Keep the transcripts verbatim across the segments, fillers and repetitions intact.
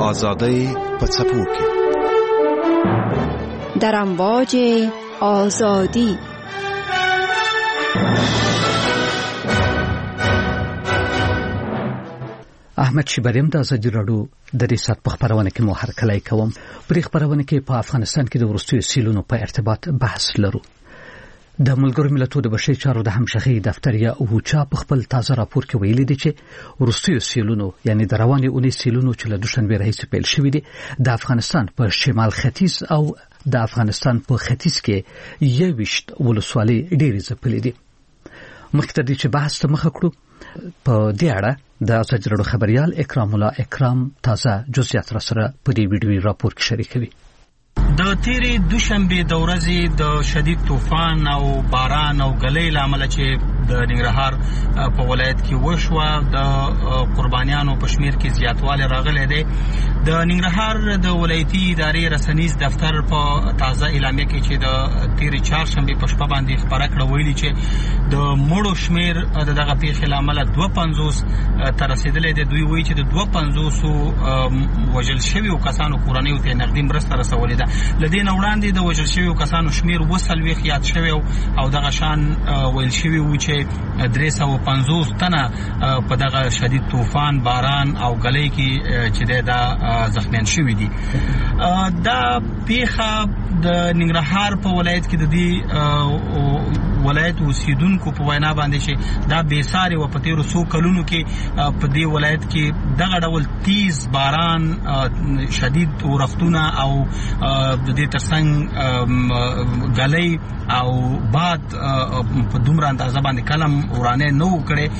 آزادی په څپو کې در امواج آزادی. احمد شیبریم د ازادي راډیو د ریاست په خبرونه کې مو هرکلی کوم. پر خبرونه کې په افغانستان کې د وروستیو سیلونو په ارتباط بحث لرو. د ملګرو ملتونو د بشري چارو د همغږي دفتر یا اوچا په خپل تازه راپور کې ویلي دی چې وروستیو سیلونو یعنی د روانې اونۍ سیلونو چې له دوشنبه راهیسې پیل شوې دي د افغانستان په شمال ختیځ او د افغانستان په ختیځ کې یويشت ولسوالۍ ډېرې ځپلې دي. مخکې د دې چې بحث ته مخه کړو په دې اړه د ازادي راډیو خبريال اکرام الله اکرام تازه جزئیات را سره په دې ویډیوي راپور کې شریکوي. د تیرې دوشنبه د ورځې د شدید طوفان او باران او غلې لامل چې د ننګرهار په ولایت کې وشوه د قربانیانو په شمیر کې زیاتوالی راغلی دی. د ننګرهار د ولایتي ادارې رسنیز دفتر په تازه اعلامیه کې چې د تیرې چهارشنبه په شپه باندې خبره کړه ویلي چې د مړو شمیر د دغه پیښې لامل دوه پنځوس تر رسیدلې دی. دوی وایي چې د دوه پنځوس وژل شویو کسانو کورنیو ته نقدي مرسته رسولې ده. لدې نه وړاندې د وژل شویو کسانو شمیر وسلويخ یاد شوی او دغه شان ویل شوی و چې درې سوه پنځوس تنه په دغه شدید طوفان باران او غلې کې چې دا زخمیان شوی دي. دا پیښه د ننګرهار په ولایت کې د دې ولایت اوسیدونکو په وینا باندې چې دا بې ساري و په تیرو څو کلونو کې په دې ولایت کې دغه ډول تیز باران شدید اورښتونه او د دې ترڅنګ غلې او باد په دومره اندازه باندې کلم ورانه نو کړي.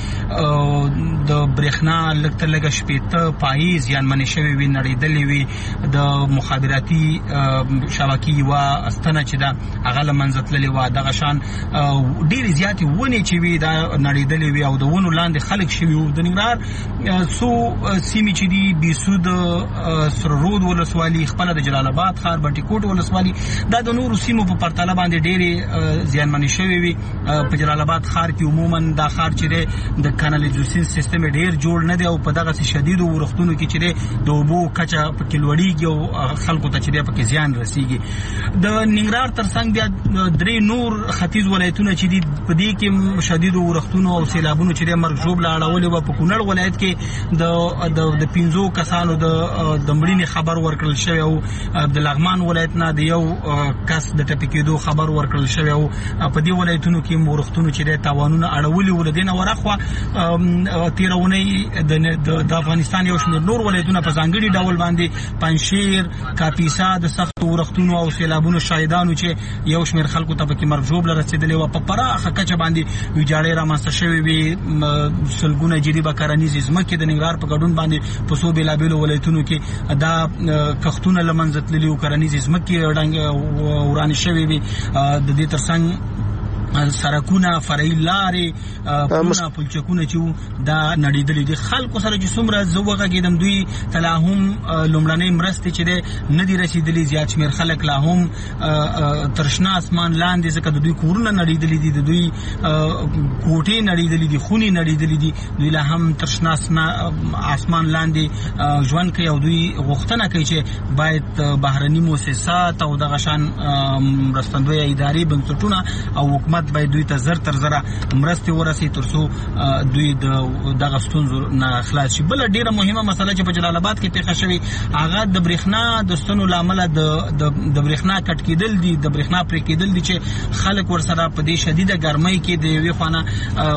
د برېښنا لکه لګه شپېته پاییز زیانمنې شوی وي نړیدلې وي. د مخابراتي شبکې و استنه چې دا هغه لمنځه تللې و دغه شان ډېرې زیاتې ونې چې وي دا نړیدلې وي او د ونو لاندې خلک شوي وو. د ننګرهار څو سیمې چې دي بیسود سره رود ولسوالي خپله د جلال آباد ښار بټي کوټ ولسوالي دا د نورو سیمو په پرتله باندې ډېرې زیانمنې شوې وي. په جلال آباد ښار کې عموما دا ښار چې دی د کانالیزاسیون سیستم ډېر جوړ نه دی او په دغسې شدیدو اورښتونو کې چې دی د اوبو کچه پکې لوړېږي او خلکو ته چې دی پکې زیان رسېږي. د ننګرهار ترڅنګ بیا درې نور ختیځ ولایتونه چې دي په دې کې شدیدو اورښتونو او سیلابونو چې دی مرګ ژوبله اړولې وه. په کونړ ولایت کې د پنځو کسانو د مړینې خبر ورکړل شوی او د لغمان ولایت نه د یو کس د ټپي کېدو خبر ورکړل شوی او په دې ولایتونو کې اورښتونو چې دی تاوانونه اړولي وو. له دې نه ورهخوا تېره اونۍ د افغانستان یو شمېر نور ولایتونه په ځانګړي ډول باندې پنجشیر کاپیسا د سختو اورښتونو او سیلابونو شاهدانو چې یو شمېر خلکو ته پکې مرګ ژوبله رسېدلې وه. په پراخه کچه باندې ویجاړۍ رامنځته شوې وې. سلګونه جریبه کرنیزې ځمکې د ننګرهار په ګډون باندې په څو بېلابېلو ولایتونو کې دا کښتونه له منځه تللي وو. کرنیزې ځمکې ورانې شوې وې. د دې ترڅنګ سرکونه فرعي لارې پلونه پلچکونه چې دا نړېدلې دي. خلکو سره چې څومره زه وغږېدم دوی ته لا هم لومړنۍ مرستې چې دی نه دي رسېدلي. زیات شمېر خلک لا هم تر شنه اسمان لاندې ځکه د دوی کورونه نړېدلي دي د دوی کوټې نړېدلي دي خونې نړېدلي دي. دوی لا هم تر شنه اسمان لاندې ژوند کوي او دوی غوښتنه کوي چې باید بهرني مؤسسات او دغه شان مرستندویه ادارې بنسټونه او حکومت باید دوی ته زر تر زره مرستې ورسي تر څو دوی د دغه ستونزو نه خلاص شي. بله ډېره مهمه مسله چې په جلال آباد کې پیښه شوې هغه د برېښنا د ستنو له امله د برېښنا کټ کېدل دي د برېښنا پرې کېدل دي چې خلک ورسره په دې شدیده ګرمۍ کې د یوې خوا نه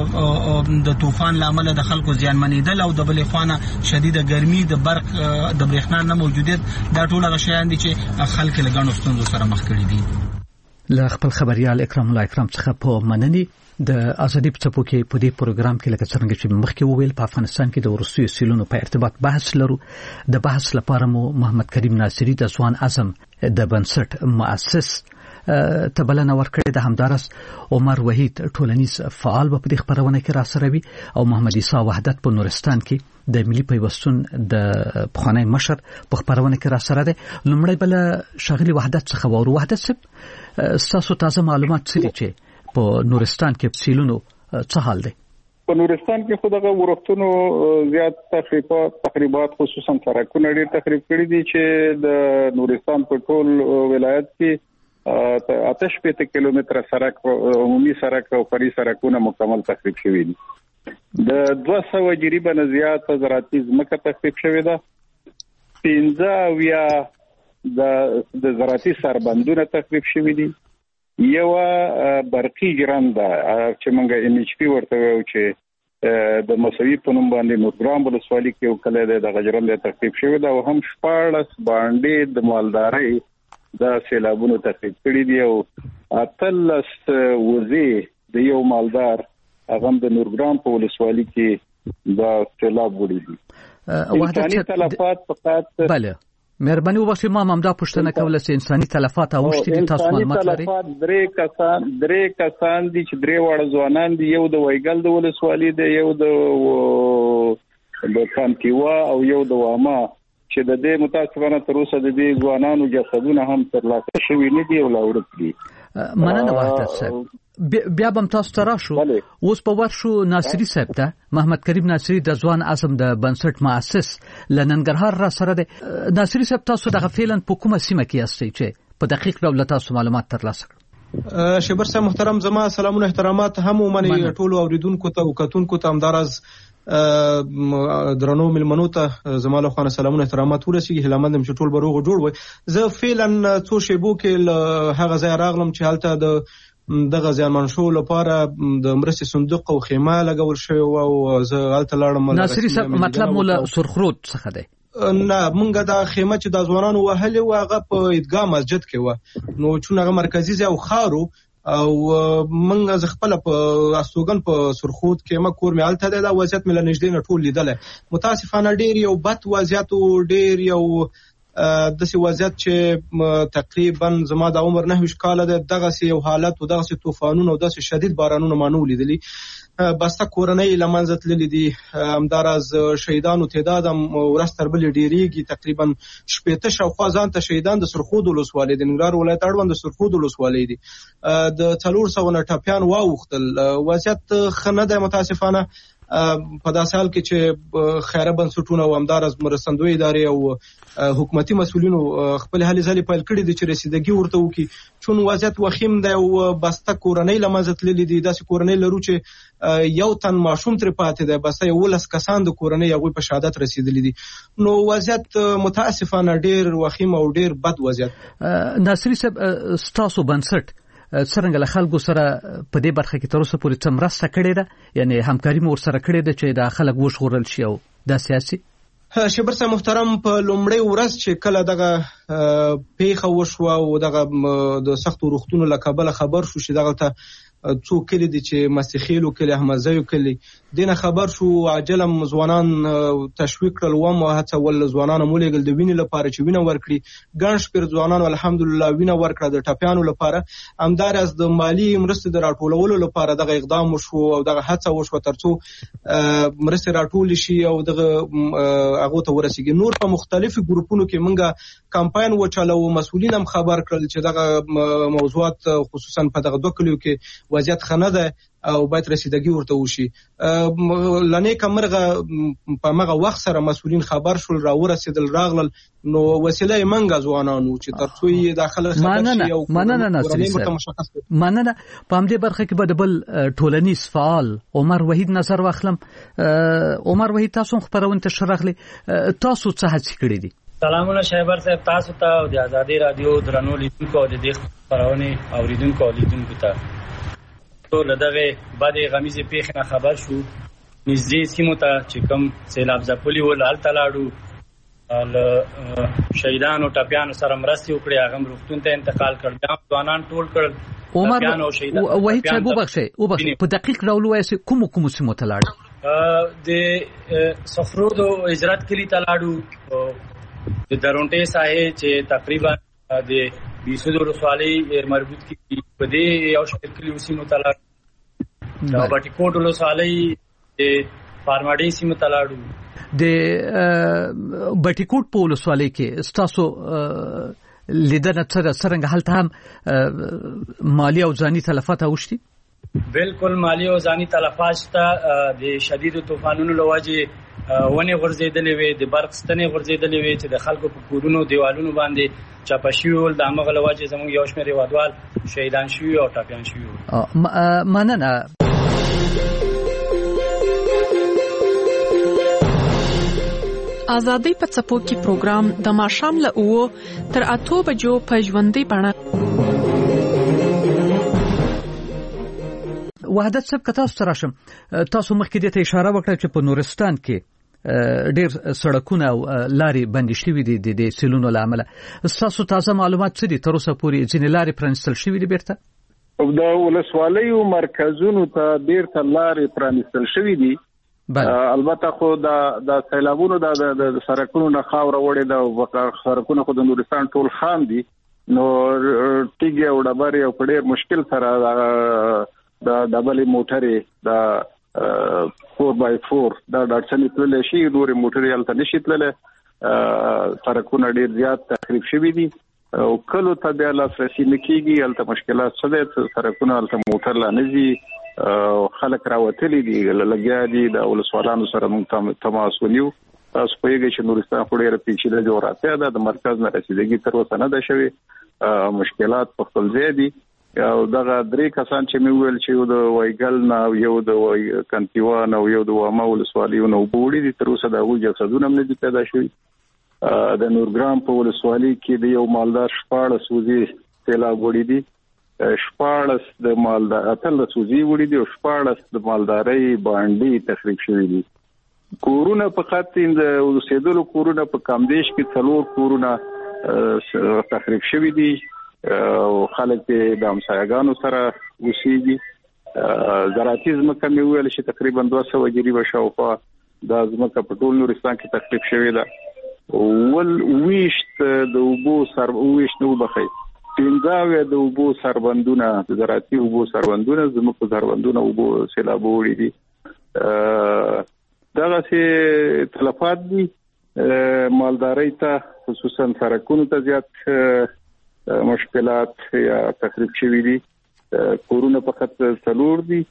د طوفان له امله د خلکو زیانمنېدل او د بلې خوا نه شدیده ګرمي د برق د برېښنا نه موجودیت دا ټول هغه شیان دي چې خلک له ګڼو ستونزو سره مخ کړي دي. له خپل خبريال اکرام الله اکرام څخه په مننې د ازادي په څپو کې په دې پروګرام کې لکه څنګه چې مخکې وویل په افغانستان کې د وروستیو سیلونو په ارتباط بحث لرو. د بحث لپاره مو محمد کریم ناصری د ځوان اعظم د بنسټ مؤسس ته بلنه ورکړې ده. همدارس عمر وحید ټولنیز فعال په دې خبرونه کې را سره وي او محمد عیسی وحدت په نورستان کې د ملي پیوستون د پخوانی مشر په خبرونه کې را سره ده. لومړی بل شغلي وحدت څخه ورو وحدت سب تاسو تازه معلومات څه دي چې په نورستان کې سیلونو څه حال دی؟ په نورستان کې خو دغه ورښتونو زیات تخریبات تقریبات خصوصا سرکونه ډېر تخریب کړي دي چې د نورستان په ټول ولایت کې آتش پېته کیلومتره سرک عمومي سرک او فرعي سرکونه مکمل تخریب شوي دي. د دوه سوه جریبه نه زیات زراعتي ځمکه تخریب شوې ده. پنځه اویا د زراعتي سربندونه تخریب شوي دي. یو برقي ژرنده چې موږ ام ایچ پی ورته وایو چې د مساوي په نوم باندې نورګرام ولسوالۍ کې یو کلی دی، دغه ژرنده تخریب شوې ده. او هم شپاړس باندې د مالدارۍ دا سیلابونو تخریب کړي دي او اتلس وزې د یو مالدار هغه د نورګرام په ولسوالۍ کې دا سیلاب وړي دي. انساني تلفات فقط بله مهرباني وبخښئ، ما هم دا پوښتنه کوله چې انساني تلفات اوښتي دي، تاسو معلومات لرئ؟ درې کسان درې کسان دي چې درې واړه ځوانان دي، یو د وایګل د ولسوالۍ دی، یو د د کانتیوا او یو د واما، چې د دې متاسفانه تر اوسه د دې ځوانانو جسدونه هم ترلاسه شوي نه دي او لا ورک دي. مننه وحدت صاحب. بیا به تاسو ته راشو. اوس په ورشو ناصري صاحب ته، محمد کریم ناصري د ځوان عزم د بنسټ مؤسس له ننګرهار را سره دی. ناصري صاحب تاسو دغه فعلا په کومه سیمه کې یاستئ چې په دقیق ډول تاسو معلومات ترلاسه کړئ؟ شبر صاحب محترم، زما سلامونه احترامات هم ومني ټول اوریدونکو ته او کتونکو ته. همدارز درنو ملمنو ته زما له خوا سلامونه احترامات ورسیږي. هیلمند هم چې ټول به روغ جوړ وي. زه فعلا څو شیبو کې هغه ځای راغلم چې هلته د دغه زیانمن شو لپاره د مرستې صندوق او خیمه لګول شوی او زه هلته لاړم. ناصري صاحب مطلب مو له سرخرود څخه دی؟ نه، مونږ دا خیمه چې د ځوانانو وهلې و هغه په عیدګاه مسجد کې و، نو چون هغه مرکزي ځای او خارو او منګه ز خپل په استوګن په سرخود کې ما کور مې الته دا وضعیت مې لنجدې نه ټول لیدل. متاسفانه ډیر یو بد وضعیت او ډیر یو د سی وضعیت چې تقریبا زما د عمر نه وش کال د دغه سی یو حالت او دغه سی طوفانونه او دغه سی شدید بارانونه مانو لیدلی. بسته کورنۍ لمنځه تللې دي. همدارز شهیدانو تعداد هم ورځ تر بلې ډیریږي. تقریبا شپېته شاوخوا ځان ته شهیدان د سرخود ولسوالۍ د ننګرهار ولایت اړوند د سرخود ولسوالۍ دي. د څلور سوه نه ټپیان واوښتل. وضعیت ښه نه دی متاسفانه. په داسې حال کې چې خیره بنسټونه او همدارز مرستندوی ادارې او حکومتي مسؤلینو خپل هلې ځلې پیل کړي دي چې رسیدګي ورته وکړي، چون وضعیت وخیم دی او بسته کورنۍ له منځه تللي دي. داسې کورنۍ لرو چې یو تن ماشوم ترې پاتې دی، بسته یولس کسان د کورنۍ هغوی په شهادت رسیدلي دي. نو وضعیت متاسفانه ډېر وخیم او ډېر بد وضعیت. ناصري صاحب، ستاسو بنسټ څرنګه له خلکو سره په دې برخه کې تر اوسه پورې څه مرسته کړې ده، یعنی همکاري مو ورسره کړې ده چې دا خلک وژغورل شي او دا سیاسي؟ شبر صاحب محترم، په لومړۍ ورځ چې کله دغه پیښه وشوه او دغه د سختو روغتونو له کبله خبر شو چې دغه ته څو کلی دي چې مسیخیلو کلی، احمدزیو کلی، دینه خبر شو. عاجلم ځوانان تشویق کړل وم او هڅول ځوانان مو لېږل د وینې لپاره چې وینه ورکړي. ګڼ شمېر ځوانانو الحمدلله وینه ورکړه د ټپیانو لپاره. همداراز د مالي مرستې د راټولولو لپاره دغه اقدام وشو او دغه هڅه وشوه تر څو مرستې راټولې شي او دغه هغو ته ورسیږي. نور په مختلفو ګروپونو کې موږ کمپاین وچلو. مسؤلین هم خبر کړل چې دغه موضوعات خصوصا په دغه دوه کلیو کې وضعیت ښه نه ده او باید رسیدګي ورته وشي. لنې کمرغه په مغه وخت سره مسؤلین خبر شول، را ورسېدل، راغلل. نو وسیله یې منګه ځوانانو چې تر څو یې داخله خبر شي او مننه ناصري صاحب. مننه. په همدې برخه کې به د بل ټولنیز فعال عمر وحید نظر واخلم. عمر وحید، تاسو خبرونه ته شرغلي، تاسو څه هڅې کړې دي؟ سلامونه شایبر صاحب، تاسو ته او د آزادۍ رادیو درنو لیدونکو او د دې خبرونه اوریدونکو او لیدونکو ته ټول دغه بعدې غمیزې پیښې نه خبر شو. نږدې سیمو ته چې کوم سیلاب ځپلي ول هلته لاړو، له شهیدانو ټپیانو سره مرستې وکړې، هغه روغتون ته انتقال کړ. بیا ځوانان ټول کړل. عمر وحید صاحب وبخښئ وبخښئ په دقیق ډول ووایئ کومو کومو سیمو ته لاړو؟ د سفرود او هجرت کلي ته لاړو، د درونټې ساحې چې تقریبا د بیسود ولسوالۍ مربوط کی په دې یو شمېر کلیو سیمو ته لاړو. د بټي کوټ ولسوالۍ د فارماډي سیمو ته لاړو. د بټي کوټ په ولسوالۍ کې ستاسو لیدنه څه څرنګه هلته هم مالی او ځاني تلفات اوښتي؟ بالکل مالی او ځاني تلفات ته د شدید طوفانونو لوجه ونې غورځېدلې وي، د برق ستنې غورځېدلې وي چې د خلکو په کورونو دیوالونو باندې چاپه شوي ول. د همغه لوجه زموږ یو شمېر هېوادوال شهیدان شوي او ټپیان شوي ول. مننه. ازادي په څپو کې پروګرام د ماښام له اوو تر اتو بجو په ژوندۍ بڼه. وحدت صاحب که تاسو راشم، تاسو مخکې دې ته اشاره وکړه چې په نورستان کې ډېر سړکونه او لارې بندې شوي دي د سیلونو له امله. ستاسو تازه معلومات څه دي؟ تر اوسه پورې ځینې لارې پرانیستل شوي دي بیرته؟ د ولسوالیو مرکزونو ته بیرته لارې پرانیستل شوي دي. البته خو د سیلابونو د سړکونو نه خاوره وړې ده او سړکونه خو د نورستان ټول خام دي، نو تیږې او ډبرې او په ډېر مشکل سره د ډبلې موټرې د فور بای فور دا ډاټسنې تللی شي، نورې موټرې هلته نشي تللی. سړکونه ډېر زیات تخریب شوي دي او کلو ته بیا لاسرسي نه کېږي. هلته مشکلات څه دی؟ سړکونه هلته موټر لا نه ځي، خلک راوتلي دي، لګیا دي. د ولسوالانو سره موږ تماس ونیو. تاسو پوهېږئ چې نورستان خو ډېره پیچیده جغرافیه ده، د مرکز نه رسیدګي تر اوسه نه ده شوې. مشکلات په خپل ځای دي. او دغه درې کسان چې مې وویل چې یو د وایګل نه او یو د کنتیوان او یو د واما ولسوالیو نه اوبه وړي دي، تر اوسه د هغوی جسدونه هم نه دي پیدا شوي. د نورګرام په ولسوالي کې د یو مالدار شپاړس وزې سیلاب وړي دي، شپاړس د مالدار اتلس وزې وړي دي او شپاړس د مالدارۍ بانډې تخریب شوي دي. کورونه فقط د اوسېدلو کورونه په کامدیش کې څلور کورونه تخریب شوي دي او خلک د همسایګانو سره اوسېږي. زراعتي ځمکه مې وویل چې تقریبا دوه سوه جریبه شاوخوا دا ځمکه په ټول نورستان کې تخریب شوې ده. ول ویشت د اوبو سر ویشت نه وبخي پنځه د اوبو سربندونه، د زراعتي اوبو سربندونه، ځمکو سربندونه اوبو سیلاب وړي دي. دغه سي تلفات دي. مالدارۍ ته خصوصا سړکونو ته زیات مشکلات یا تخریب شوي دي. کورونه فقط څلور دي.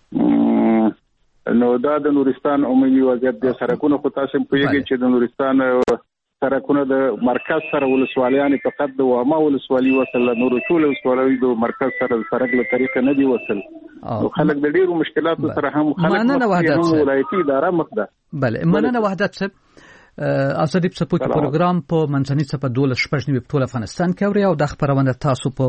نو دا د نورستان عمومي وضعیت دی. سړکونه خو تاسو پوهیږئ چې د نورستان سړکونه د مرکز سره ولسوالیانې فقط د واما ولسوالي وصل، نور ټول ولسوالۍ د مرکز سره سړک له طریقه نه دی وصل. نو خلک د ډیرو مشکلاتو سره هم خلک هم ولایتي اداره مخ ده. بله، مننه وحدت صاحب. ازادي په څپو کې پروګرام په منځني څپه دولس شپږ نوي په ټول افغانستان کې اوري او د خبرونه تاسو په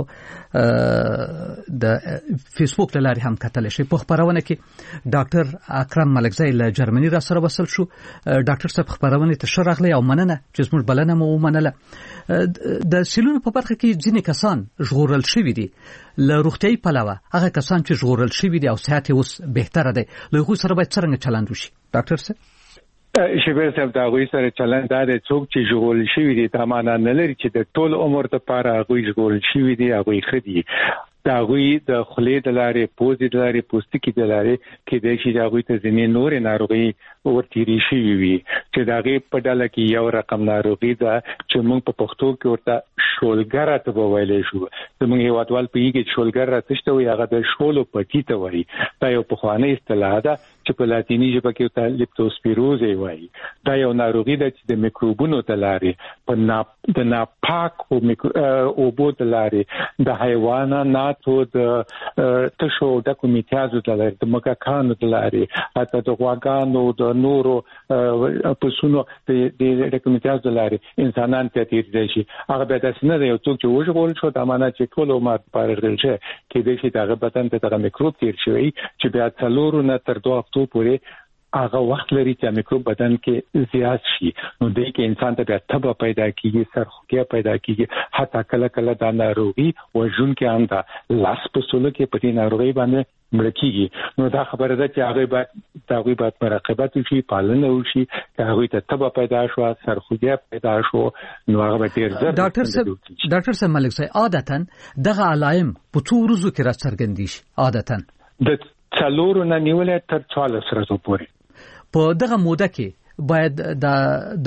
د فیسبوک لاري هم کتل شي. په خبرونه کې ډاکټر اکرم ملکزی له جرمني را سره وصل شو. ډاکټر صاحب خبرونه ته شرغلی او مننه چې زموږ بلنه مو ومنله. د سیلونو په برخه کې ځینې کسان ژغورل شوي دي له روغتیايي پلوه. هغه کسان چې ژغورل شوي دي او صحت یې اوس بهتره دی، له هغوی سره باید څرنګه چلند وشي ډاکټر صاحب؟ شبیر صاحب دا غوي سره چلند دا د څوک چې ژغورل شوی دي دا معنا نه لري چې د ټول عمر لپاره غوي ژغورل شوی دي هغه خدي. دا غوي د خلې د لارې، پوزې د لارې، پوستکي د لارې کې د شي دا غوي ته ځینې نور ناروغي ورتيري شي وي چې دا غي په ډله کې یو رقم ناروغي ده چې موږ په پښتو کې ورته شولګر ته وویلې شو. زموږ هیوادوال په یګي شولګر راځته وي، هغه د شولو پټی ته وایي. دا یو په خواني اصطلاح ده چې په لاتینی ژبه کې ته لیپټوسپیروز وایي. دا یو ناروغي ده چې د میکروبونو د لارې په نا د ناپاک او اوبو د لارې د حیواناتو د تشو د کومیټازو د لارې د مګکانو د لارې حتی د غواګانو د نورو پسونو د د کومیټازو د لارې انسانان ته تیر شي. هغه به تاسو نه یو څوک چې وژغورل شو د امانت چې ټول عمر پارغل شي کې د شي دغه بدن ته د میکروب تیر شوی چې بیا څلورو نه تر دوه هفتو پورې هغه وخت لري چې میکروب بدن کې زیات شي. نو د کې انسان ته بیا تبه پیدا کیږي، سرخوږی پیدا کیږي، حتی کله کله دا ناروغي وژون کې هم دا لاس په سولو کې په دې ناروغي باندې مړ کیږي. نو دا خبره ده چې هغه باید دا غوي باید مراقبت وشي، پالنه وشي چې هغه ته تبه پیدا شو، سرخوږی پیدا شو، نو هغه به ډیر زر. ډاکټر صاحب ډاکټر صاحب ملک صاحب عادتاً دغه علائم په څو ورځو کې راڅرګندي شي؟ عادتاً د څلورو نه نیولې تر څوارلس ورځې پورې. په دغه موده کې باید د د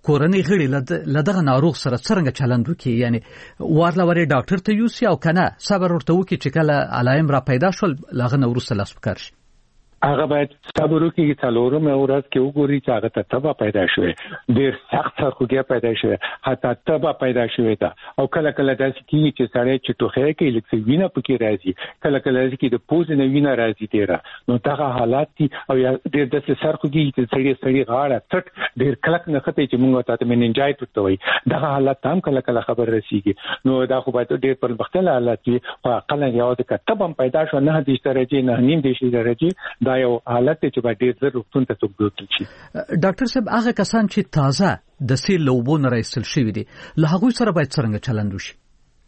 کورنۍ غړي لدغه ناروغ سره څنګه چلند وکړي، یعنی ورلوري ډاکټر ته یوسي او کنه صبر ورته وکړي چې کله علائم را پیدا شول لغه نورسته لاس پکار شي. هغه باید صبر وکړي، څلورم ورځ کې وګوري چې هغه ته تبه پیدا شوه، ډېر سخت سرخوږی پیدا شوه، حتی تبه پیدا شوه تا او کله کله داسې کیږي چې سړی چې ټوخی کوي لکه وینه پکې راځي، کله کله چې د پوزې نه وینه راځي ډیره، نو دغه حالات دي. او یا ډېر داسې سرخوږی چې سړی سړی غاړه ټټ ډېر کلک نه خته چې موږ ته مننجایت ورته وایي، دغه حالات هم کله کله خبر رسیږي. نو دا خو باید ډېر پرمختللي حالات وي، خو اقل یو د کتب هم پیدا شو نه د درجه نه نیم د درجه دا یو حالت چې باید ډېر زر روغتون ته تبدیل شي. ډاکټر صاحب هغه کسان چې تازه د سیل لوبو نه راایستل شوي دي له هغوی سره باید څنګه چلند وشي؟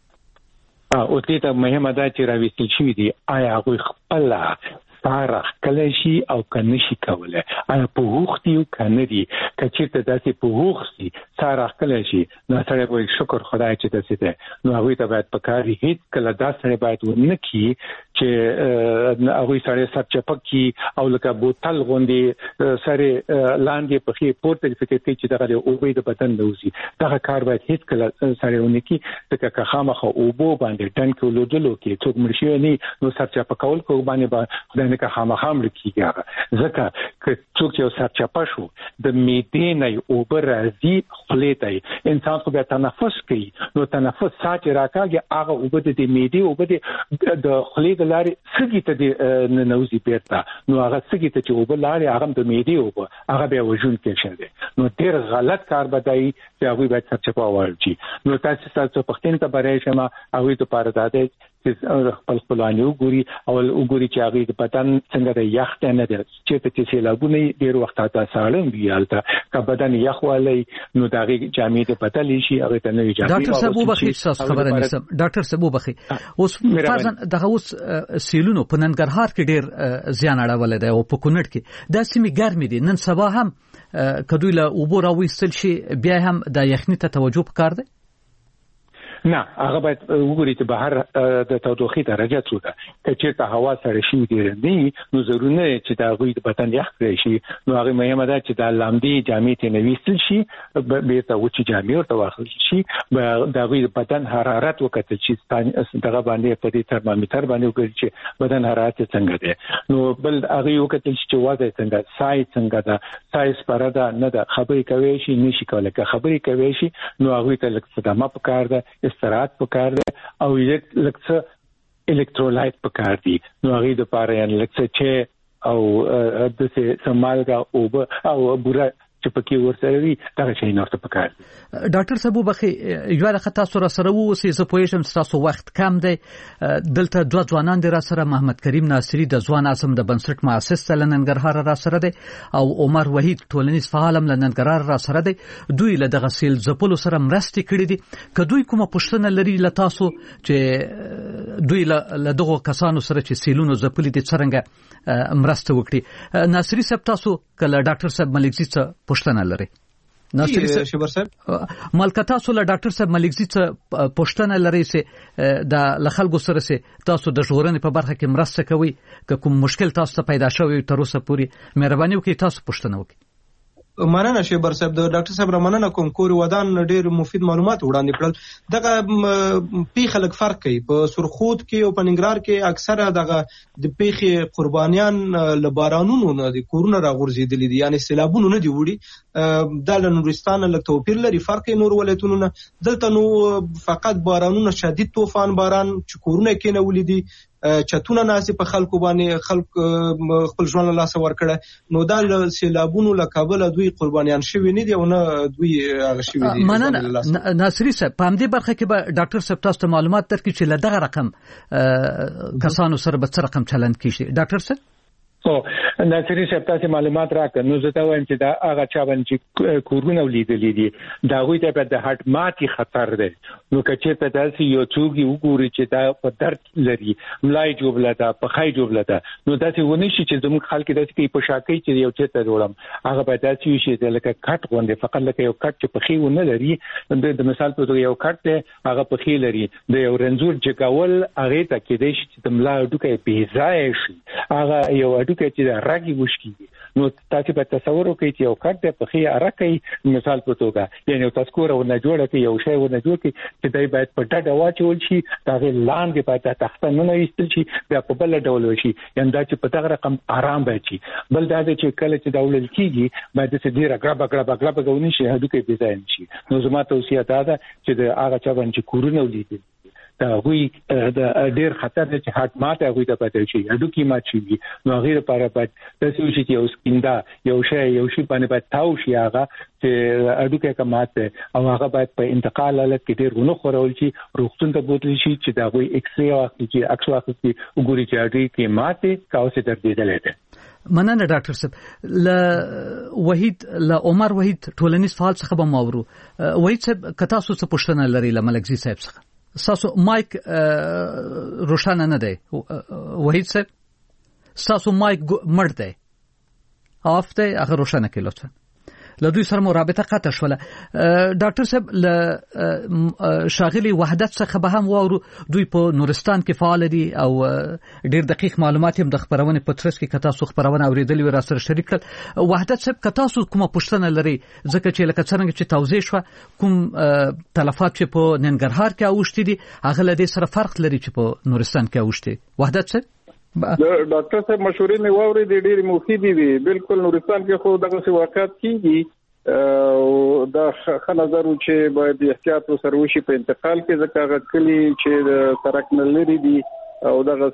او دې ته مهمه ده چې راوستل شوي دي آیا هغوی خپل ساره کله شي او کنه شي کوله، آیا په وخت یو کنه دي کچې ته داسې په وخت شي ساره کله شي نو سره وایي شکر خدای چې داسې ده. نو هغوی ته باید پکاري هیڅ کله داسې باید ونه کی چې هغوی سره سر چپکی او لکه بوتل غوندي سره لاندې پخې پورته فکر کوي چې دغه اوبه د بدن نوزي، دغه کار باید هیڅ کله سره ونه کی ځکه که خامخه اوبو باندې ټن کې لودلو کې څوک مرشي نه نو سر چپکول کو باندې با نه که خامخا ملکیږي هغه ځکه که څوک یو سر چپا شو د معدې نه اوبه راځي خولې ته، انسان خو بیا تنفس کوي نو تنفس ساعت راکاږي هغه اوبه د معدې اوبه د خولې د لارې سږي ته د ننوزي بیرته، نو هغه سږي ته چې اوبه لارې هغه د معدې اوبه هغه بیا وژونکی شي، نو ډېر غلط کار بدایي چې هغوی باید سر چپا وورچي. نو تاسو تاسو پښتون ته برای شمه هغوی ته پاره داده چې خپل خپلوان وګوري او وګوري چې هغه د بدن څنګه د یخ نه ده چې ته چې سیلابونه ډیر وخت تا سالم ویالته که بدن یخ والی نو دغه جامې د بدل شي هغه ته نه جامې. ډاکټر صاحب وبخښئ تاسو خبره نشم ډاکټر صاحب وبخښئ اوس فرضاً دغه اوس سیلونو په ننګرهار کې ډیر زیان اړول دی او په کونړ کې دا سیمې ګرمې دي، نن سبا هم کدوې له اوبو راوېستل شي بیا هم د یخنۍ ته توجه پکار دی؟ نه هغه باید وګوري چې بهر د تودوخې درجه څو ده، که چېرته هوا سره شي ډېره نه نو ضروري نه چې د هغوی د بدن یخ کړی شي، نو هغې مهمه ده چې د لامدې جامې ترې نه ویستل شي، بېرته وچې جامې ورته واخیستل شي، د هغوی د بدن حرارت وکتل شي، دغه باندې په دې ترمامیتر باندې وګوري چې بدن حرارت یې څنګه دی، نو بل هغې وکتل شي چې وضع یې څنګه، ساه یې څنګه ده، ساه یې سپره ده نه ده، خبرې کولی شي نه شي کولی، که خبرې کولی شي نو هغوی ته لږ صدمه پکار ده، استراحت پکار دی او یک لکه الکترولایت پکار دی، نو هغه د پاره یعنی لکه چې او د څه سمالګه او او بوره چې پکې ورسره وي دا شي نورته پکار دی. ډاکټر صاحب وبخښئ یو وخت تاسو را سره ووسی زه پوهیږم تاسو وخت کم دی، دلته دوه ځوانان دي را سره، محمد کریم ناصری د ځوان اعظم د بنسټ مؤسس له ننګرهار را سره دی او عمر وحید ټولنیز فعال له ننګرهار را سره دی، دوی له دغه سیل ځپلو سره مرستې کړې دي. که دوی کومه پوښتنه لري له تاسو چې دوی له دغو کسانو سره چې سیلونو ځپلي دي څرنګه مرسته وکړي، ناصری صاحب تاسو کله ډاکټر صاحب ملکزي څه پوښتنه لري؟ ناصری صاحب صاحب ملک تاسو له ډاکټر صاحب ملکزي څه پوښتنه لري چې د لخلګو سره سي تاسو د ژغورنې په برخه کې مرسته کوي، که کوم مشکل تاسو ته پیدا شوی تر اوسه پورې مهرباني وکړئ تاسو پوښتنه وکړئ. مننه شیبر صاحب، د ډاکټر صاحب را مننه کوم، کور ودان ډیر مفید معلومات وړاندې کړل. دغه پیښه لږ فرق کوي، په سرخود کې او په ننګرهار کې اکثره دغه د پیښې قربانیان له بارانونو نه دي، کورونه راغورځېدلي دي، یعنی سیلابونو نه دي وړي، دا له نورستان لږ توپیر لري، فرق یې نور ولایتونو نه. دلته نو فقط بارانونه شدید طوفان باران چې کورونه یې کېنولي دي، چتونه ناسي په خلکو باندې خلک خپل ژوند له لاسه ورکړه، نو دا له سیلابونو له کابله دوی قربانیان شوي نه دي او نه دوی هغه شوي دي. مننه ناصری صاحب، په همدې برخه کې به ډاکټر صاحب تاسو ته معلومات درکړي چې له دغه رقم کسانو سره به څه رقم چلند کیږي. ډاکټر صاحب او ناصری صاحب تاسو معلومات راکړه، نو زه ته وایم چې دا هغه چا باندې کورونه ولیدلې دي دا غوي ته د هټ ماتي خطر دی، نو کچې ته داسې یو څوک وګوري چې دا په درد لري، ملای جوړه ده، په خای جوړه ده، نو داسې ونی شي چې زموږ خلک داسې کې په شاکې چې یو څه ته جوړم هغه به داسې شي چې لکه کټ غونډه، فقط لکه یو کټ چې په خې ونه لري، د مثال په توګه یو کټ ته هغه په خې لري، د یو رنزور جګول هغه ته کې د شي چې د ملا ډوکې بې ځای شي، هغه یو ډوکې چې راګي وشکي، نو تاسو به تصور وکړئ چې یو کټ په خي ارکه مثال په توګه یعنی تاسو کور او نه جوړه کې یو شی و نه جوړ کې چې دای باید په ډډه واچول شي دا لاندې باید تخته نه ایستل شي بیا په بل ډول شي یعنی دا چې په دغه رقم آرام باید شي بل دا چې کله چې دا ولل کیږي باید چې ډیر غړب غړب غړب غونی شي هډوکې بيځاین شي نو زما توصیه دا ده چې د هغه چا باندې کورونه ولیدي دا غوي د ډیر خطر دی چې هارت ماته غوي ته پاتې شي هډوکې مات شي نو غیر لپاره باید تاسو شي چې یو سپیندا یو شی یو شی باندې باید تاو شي هغه چې هډوکې کماته او هغه باید په انتقال حالت کې ډیر غنو خورول شي روغتون ته بوتل شي چې دا غوي ایکس ری واخلي چې اکس واخلي وګوري چې هډوکې ماته کاوسه دردېدلې ده مننه ډاکټر صاحب ل وحید ل عمر وحید ټولنیز فعال څخه به ماورو وحید صاحب کتا سو څه پښتنه لري ل ملکزي صاحب څخه ساسو مایک روشانه نه دی وحید صاحب ساسو مایک مړ دی اف دی هغه روشانه کې لطفا لدوی سره مرابطه قطع شوله ډاکټر صاحب ل شاغلي وحدت څخه به هم وورو دوی په نورستان کې فعال دي او ډیر دقیق معلومات هم د خبرونه په ترڅ کې کتا سو خبرونه اوریدل و را سره شریک کړ وحدت صاحب کتا سو کومه پښتنه لري ځکه چې لکه څنګه چې توضیح شو کوم تلفات چې په ننګرهار کې اوښتي دي هغه له دې سره فرق لري چې په نورستان کې اوښتي وحدت صاحب ډاکټر صاحب مشورې نه ووري د ډېری مفیدې دي بالکل نورستان کې خو دغه څه واقعات کیږي او دا ښه نظر و چې باید احتیاط سره وشي په انتقال کې ځکه هغه کلی چې د سرک نه لري دي او دغه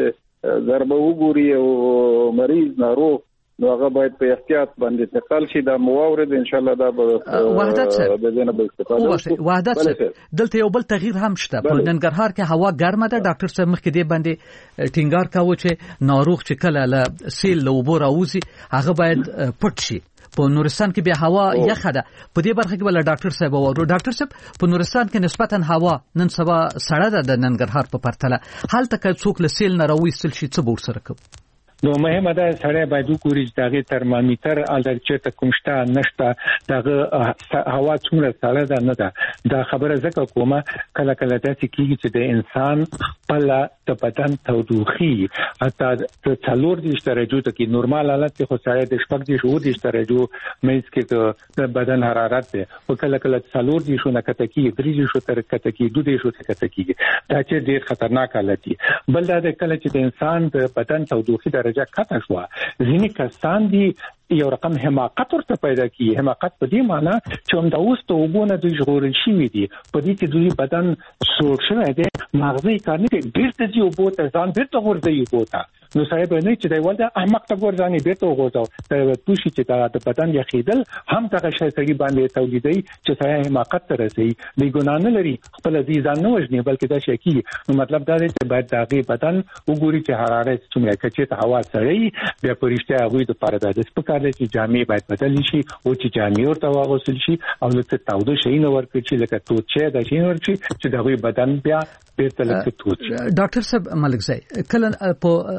څه ضربه وګوري او مریض ناروغ نو هغه باید په احتیاط باندې انتقال شي دا موارد ان شاء الله دا به وحدت د دې نه به استفاده وشي وحدت دلته یو بل تغییر هم شته په ننګرهار کې هوا ګرمه ده ډاکټر صاحب مخکې دی باندې ټینګار کاوه چې ناروغ چې کله له سیل له وبو راوځي هغه باید پټ شي په نورستان کې به هوا یخه ده په دې برخه کې بل ډاکټر صاحب وورو ډاکټر صاحب په نورستان کې نسبتا هوا نن سبا سړه ده د ننګرهار په پرتله حالت کې څوک له سیل نه راوېستل شي څه بور سره کوي نو مهمه ده سړی باید وګوري چې دغه ترمامیټر الته چیرته کومشته نشته دغه هوا څومره سړه ده نه ده دا خبره ځکه کومه کله کله داسې کیږي چې د انسان خپل د بدن تودوخي حتی د څلور دیش درجو ته کې نورمال حالت کې خو سړی د شپږ دیش او دیش درجو مېز کې د بدن حرارت ده او کله کله څلور دیشونه کته کې درې دیشو تر کته کې دوه دیشو تر کته کې دا چې ډیر خطرناک حالت دی بل دا کله چې د انسان د بدن تودوخي درجه کته شو ځینې کسان دي یو رقم حماقت ورته پیدا کی حماقت په دې معنی چې هم د اوسته وبونه د ژغورل شي دي په دې کې دوی بدن سوړ شوی دی مغزي کار نه کوي بیرته دی وبوته ځان بیرته ورځي وبوته نو صاحب نه چې دی ولدا احمق ته ورځاني بیرته وغوځاو ته پوښي چې د بدن یخیدل هم دغه شی سړي باندې تولیدي چې سړی حماقت ته رسي دی ګناه نه لري خپل ځان نه وژني بلکې دا شي کی نو مطلب دا دی چې باید دغه بدن وګوري چې حرارت څومره کچې ته هوا سړی بیا پرشته هغه د پاره د سپکار چې جامې باید بدل شي او چې جامې ورته واغوسل شي او لکه تاوده شي نه ورکړي چې لکه توچه د شي ورچی چې دغه بدن بیا بیرته لکه توچه ډاکټر صاحب ملکزی کله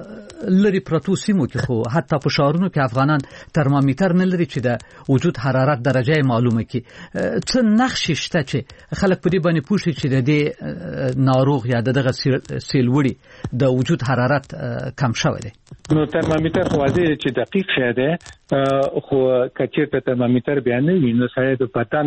په لری پروتو سیمو کې خو حتی په شهرونو کې افغانان ترمامیټر نه لري چې د وجود حرارت درجه معلومه کړي څه نقش شته چې خلک په دې باندې پوښي چې د دې ناروغ یا دغه سیل وړي د وجود حرارت کم شوی دی نو ترمامیټر خو واځي چې دقیق شه ده خو کچېرته ترمامیټر بیان نه وي نو سړی د بدن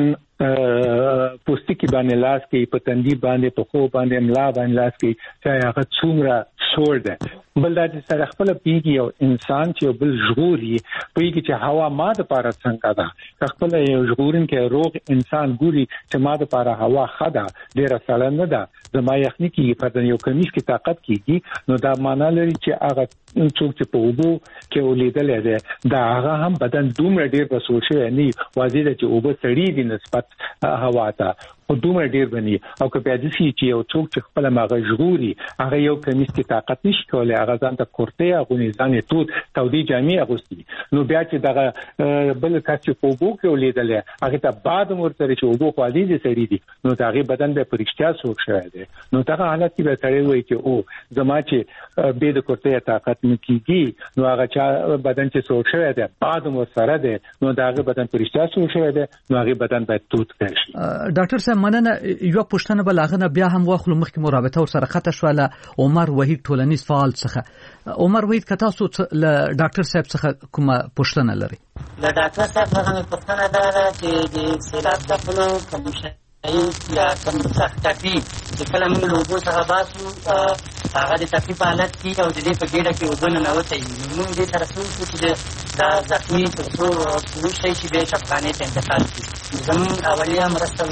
پوستکی باندې لاس کې په تندي باندې په خو باندې ملا باندې لاس کې چې هغه څومره سوړ ده بل دا چې سره خپل پیږي او انسان چې بل ژغوري پیږي چې هوا ماده لپاره څنګه ده خپل یو ژغورن کې روغ انسان ګوري چې ماده لپاره هوا خدا ډیره سړه نه ده زما یخني کې په یو کمیس کې طاقت کیږي نو دا معنا لري چې هغه څوک چې په وبو کې ولیدل دي دا هغه هم بدن دومره ډیر بسول شي نه واځي چې وبو سړی دي نسبت هوا ته او دومره ډیر بني او که بیا د سي چې یو څوک چې خپل ماغه ژغوري هغه یو کمیس کې طاقت نشي کولای هغه ځان ته کورته هغه ځان ته توت تودي جامې اغوستي نو بیا چې دغه بل کس چې په وبو کې ولیدل هغه ته بعد مرته چې وبو خالي دي سړی دي نو هغه بدن به پرشتیا سوک شوی دی نو دغه حالت کې به سړی وایي چې او زما چې به د کورته طاقت نه کیږي نو هغه چې بدن چې سوک شوی دی بعد مر سره دی نو دغه بدن پرشتیا سوک شوی دی نو هغه بدن باید توت کړي ډاکټر صاحب مننه یو پښتنه بل هغه بیا هم واخلو مخکې مرابطه ور سره خطه شو له عمر وحید ټولنیز فعال څخه څخه عمر وحید که تاسو له ډاکټر صاحب څخه کومه پوښتنه لرئ؟ له ډاکټر صاحب څخه پوښتنه دا ده چې د سیلاب ځپلو کوم شی یا کوم سخت ټپي چې کله موږ له اوبو څخه باسو هغه د ټپي په حالت کې او د دې په ګېډه کې اوبه ننوتی وي، موږ دې سره څه وکړو چې دا زخمي تر څو وشی چې بیا چپخانې ته انتقال کړي. زموږ اولیه مرسته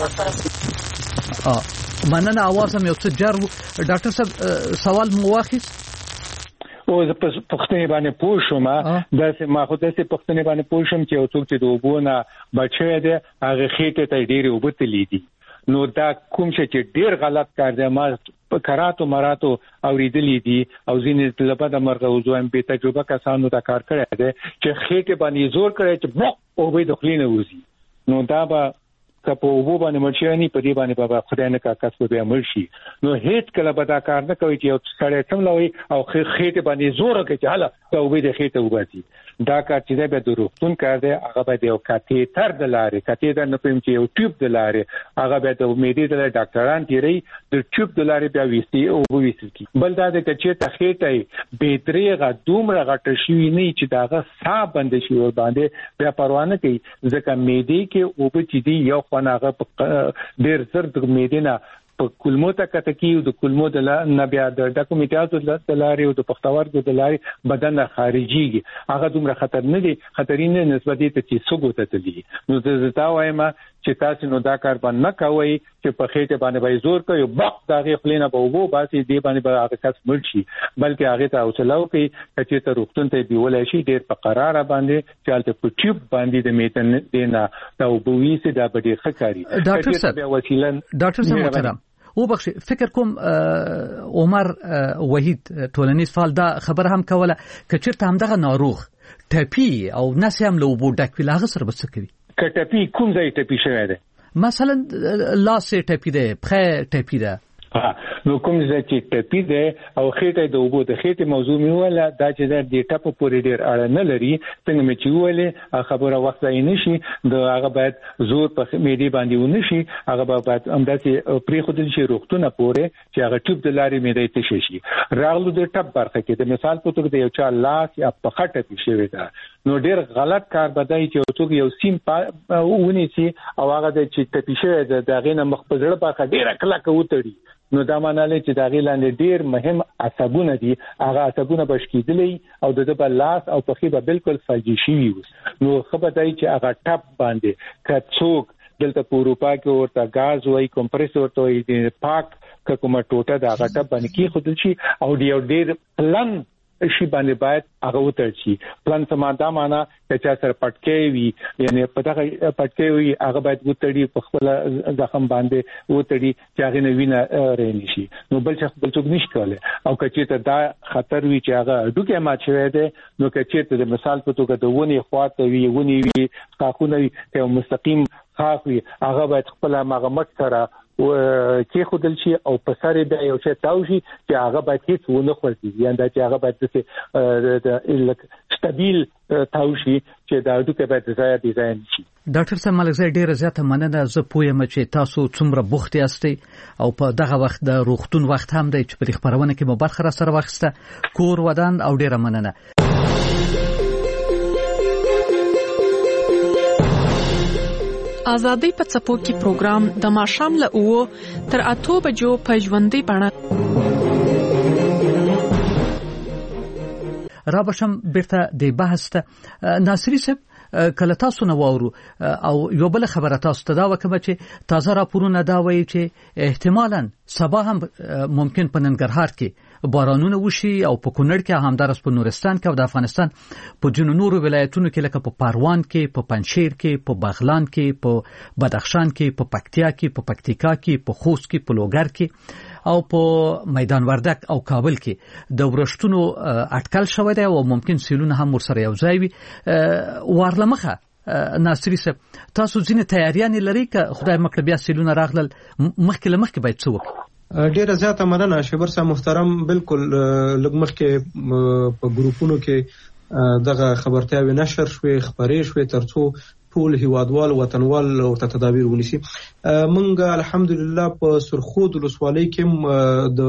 ورسره مننه. اواز هم یو څه جر و. ډاکټر صاحب سوال مو واخیست؟ او زه په پښتنې باندې پوه شوم، داسې ما خو داسې پښتنې باندې پوه شوم چې یو څوک چې د اوبو نه بچ شوی دی هغه خېټې ته ډېرې اوبه تللي دي. نو دا کوم شی چې ډېر غلط کار دی ما په کراتو مراتو اورېدلي دي او ځینې له بده مرغه وزوایم بې تجربه کسانو دا کار کړی دی چې خېټې باندې زور کړی چې بوق اوبه د خولې نه وځي. نو دا به که په اوبو باندې مړ شوی نه په دې باندې به خدای نه کا کس به بیا مړ شي. نو هیڅ کله به دا کار نه کوي چې یو سړی څملوي او خېټې باندې زور کوي چې هله دا اوبه د خېټې وباسي. دا کار چې دی به د روغتون کار دی، هغه به د یو کاتیتر د لارې کاتیتر نه پوهیم چې یو ټیوب د لارې هغه به د معدې د لارې ډاکټران تېروي د ټیوب د لارې بیا ویستي اوبه ویستل کېږي. بل دا دی که چېرته خېټه بې درېغه دومره غټه شوي نه وي چې د هغه ساه بنده شي ورباندې بیا پروا نه کوي، ځکه معدې کې اوبه چې دي یو خوند هغه ډېر زر د معدې نه په کولمو ته کته کیو، د کولمو د نه بیا د ډاکو میټیازو د لارې او د پښتورګو د لارې بدن نه خارجيږي. هغه دومره خطر نه دي، خطرین نسبت دي چې سګو ته تللی. نو زه تا وایم چې تاسو نو دا کار باندې نه کوئ چې په خېټه باندې به زور کوي وخت دغه خپلینه به وو باسي دی باندې به هغه کس مړ شي، بلکې هغه ته اوسلو کوي چې ته روغتون ته دیولای شي ډېر په قرار باندې چالت په ټیوب باندې د میتن دینا دا وبوي سي دا به ډېر ښکاری. ډاکټر صاحب وسیله ډاکټر صاحب محترم او بخش فکر کوم عمر وحید ټولنیز فعال دا خبر هم کوله که چیرته هم دغه ناروغ ټپي او نس هم له اوبو ډک وي هغه سره به څه کوي؟ که ټپي کوم ځای ټپي شوی دی؟ مثلا لاس ټپي دی، پښه ټپي ده، نو کوم ځای چې ټپي دی او خېټه د اوبو د خېټې موضوع مې وله دا چې دا د ټپو پورې ډېر اړه نه لري. څنګه مې چې ویلې خبره وخت ځای نه شي د هغه باید زور په معدې باندې ونه شي، هغه باید همداسې پرېښودل شي روغتونه پورې چې هغه ټیوب د لارې معدې ته شي. راغلو د ټپ برخه کې د مثال په توګه د یو چا لاس یا پښه ټپي شوی ده، نو ډېر غلط کار به دی چې یو څوک یو سیم ونیسي او هغه د چې ټپي شوی ده د هغې نه مخ په زړه برخه ډېره کلکه وتړي. نو دا معنی لري چې د هغې لاندې ډېر مهم عصبونه دي، هغه عصبونه به شکېدلی او د ده به لاس او پښې به بالکل فلجي شوي اوس. نو ښه به دی چې هغه ټپ باندې که څوک دلته په اروپا کې ورته ګاز وایي کمپریس ورته وایي د پاک که کومه ټوټه د هغه ټپ باندې کېښودل شي او د یو ډېر پلن شي باندې باید هغه وتړل شي. پلن څه دا معنا چې چا سره پټکی وي یعنی په دغه پټکی وي هغه باید وتړي په خپل زخم باندې وتړي چې هغه نه وینه رهنی شي. نو بل څه بل څوک نشي کولای. او که چېرته دا خطر وي چې هغه هډوکی مات شوی دی نو که چېرته د مثال په توګه د ونې خواته وي ونې وي ښاخونه وي که مستقیم خاص وي هغه باید خپل هغه مټ سره کې خودل شي او په سره بیا یو څه تاو شي چې هغه باید هیڅ ونه خوځي، یعنی دا چې هغه باید د سټابیل تاو شي چې دا د کبه ډیزاین ډیزاین شي. ډاکټر صاحب ملکزی ډیره زیاته مننه. زه پوهیم چې تاسو څومره بوخت یاستئ او په دغه وخت د روغتون وخت هم دی چې په خبرونه کې مو برخه را سره واخیسته. کور ودان او ډیره مننه. آزادۍ په څپو کې پروګرام د ماښام له اوو تر اتو بجو په ژوندۍ بڼه را بشم بیرته د بحث ته. ناصري صاحب کله تاسو نه واورو او یو بل خبره تاسو ته دا وکړه چې تازه راپورونه دا وایي چې احتمالاً سبا هم ممکن په ننګرهار کې بارانونه وشي او په کونړ کې همدارس په نورستان کې او د افغانستان په جنو نورو ولایتونو کې لکه په پروان کې، په پنجشیر کې، په بغلان کې، په بدخشان کې، په پکتیا کې، په پکتیکا کې، په خوست کې، په لوګر کې او په میدان وردک او کابل کې د ورشتونو اټکل شوی دی او ممکن سیلونه هم ورسره یو ځای وي. وارلمخه ناصري صاحب تاسو ځینې تیاریانې لرئ که خدای مکړه بیا سیلونه راغلل مخکې له مخکې باید څه وکړو؟ ډیره زیاته مننه شبر صاحب محترم. بالکل لږ مخکې په ګروپونو کې دغه خبرتیاوې نشر شوې خبرې شوې ترڅو ټول هیوادوال وطنوال ورته تدابیر ونیسي. موږ الحمدلله په سرخود ولسوالۍ کې د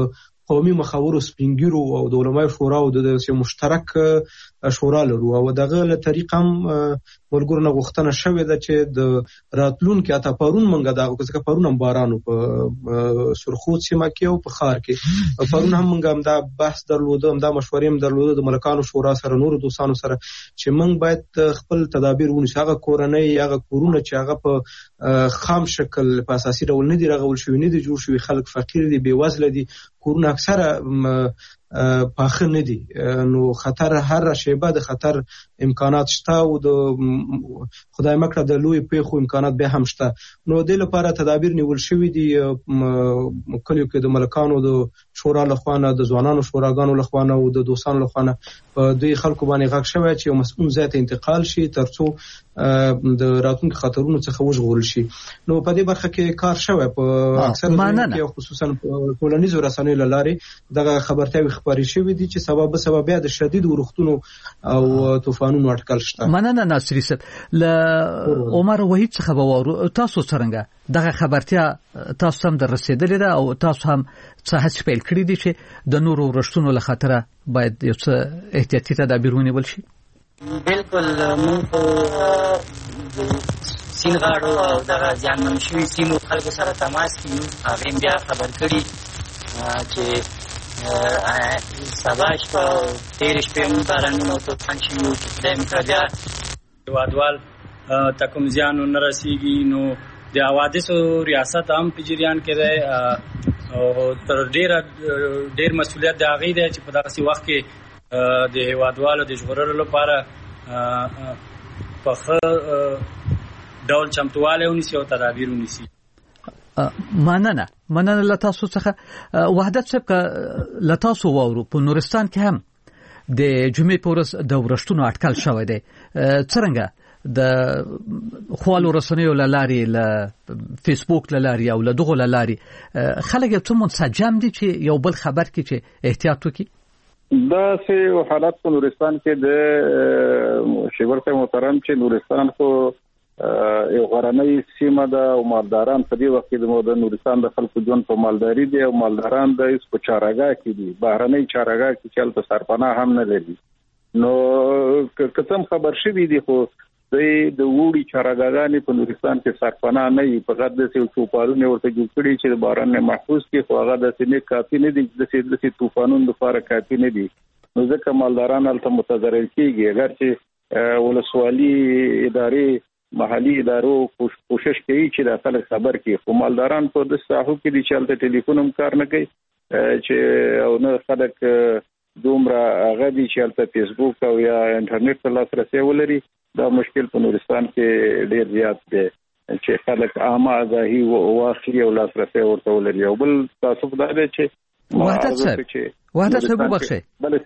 قومي مخاورو سپینګیرو او د علماء شورا او د مشترک شورا لرو او دغه له طریقه هم ولګور نه غوښتنه شوې ده چې د راتلونکو اته پرون منګه دغه څه پرون هم بارانو په سرخود سیمه کې او په خار کې پرون هم منګه هم دا بحث درلوده هم دا مشورې هم درلوده د ملکانو شورا سره نور دوستانو سره چې موږ باید خپل تدابیر ونیسو. هغه کورنۍ هغه کورونه چې هغه په خام شکل په اساسي ډول نه دي رغول شوی نه دي جوړ شوی، خلک فقیر دي، بیوزله دي، کورونه اکثره پاخه نه دي، نو خطر هر شیبه د خطر امکانات شته او د خدای مکړه د لوی پیښو امکانات به هم شته. نو د لپاره تدابیر نیول شوی دي کلیو کې د ملکانو د شورا لخوانه، د ځوانانو شوراګانو لخوانه او د دوستانو لخوانه په دوی خلکو باندې غږ شوی چې مسؤل ذات انتقال شي ترڅو د راتلونکو خطرونو څخه وژغورل شي. نو په دې برخه کې کار شوی په اکثر ځایونو کې خصوصا په ټولنیزو رسنیو له لارې دغه خبرتاوي خبرې شوې دي چې سبب سبب د شدید ورښتونو او طوفانونو اټکل شته. مننه ناصری صاحب. ل عمر وحید څخه وورو تاسو څنګه دغه خبرتیا تاسو هم در رسیدلې ده او تاسو هم څه هڅې پیل کړې دي چې د نورو ورښتونو له خطره باید یو څه احتیاطي تدابیر ونیول شي؟ بالکل موږ په سیند غاړو او دغه زیانمن شوي سیمو خلکو سره تماس کې یو، هغې بیا خبر کړي چې سبا شپه او تېرې شپې هم بارانونه او طوفان شوي وو چې خدای مکړه بیا هېوادوال ته کوم زیان ونه رسېږي. نو د حوادثو ریاست هم په جریان کې دی او تر ډېره ډېر مسؤلیت د هغې دی چې په دغسې وخت کې د هېوادوالو د ژغورلو لپاره په ښه ډول چمتووالی ونیسي او تدابیر ونیسي. مننه مننه له تاسو څخه. وحدت صاحب که له تاسو واورو په نورستان کې هم د جمعې په ورځ د ورښتونو اټکل شوی دی، څرنګه د خوالو رسنیو له لارې له فیسبوک له لارې او له دغو له لارې خلک یو څه منسجم دي چې یو بل خبر کړي چې احتیاط وکړي؟ دا سه حالات په نورستان کې د شیبر صاحب محترم چې نورستان خو یو غرنۍ سیمه ده او مالداران په دې وخت کې د مودن نورستان د خلکو ژوند په مالداري دي او مالداران د اس په چارګاه کې دي، بهرنۍ چارګاه کې چې تل سرپناه هم نه لري. نو کتم خبر شوی دی خو د وړي چارګاهانې په نورستان کې سرپناه نه وي، فقط د څو چوپالونه ورته جوړ کړي چې د باران نه محفوظ کې، خو هغه د سینې کافي نه دي، د سې طوفانونو لپاره کافي نه دي. نو ځکه مالداران هلته متضرر کیږي. اگر چې ولسوالي ادارې محلي ادارو کوشش کوي چې د خلک خبر کړي، خو مالداران په د ساحو کې دي چې هلته ټلیفون هم کار نه کوي چې او نه خلک دومره هغه دي چې هلته فیسبوک او یا انټرنیټ ته لاسرسی ولري. دا مشکل په نورستان کې ډیر زیات دی چې خلک عامه آگاهي واخلي او لاسرسی ورته ولري. او بل تاسو په دا چې وحدت صاحب وحدت صاحب وبخښئ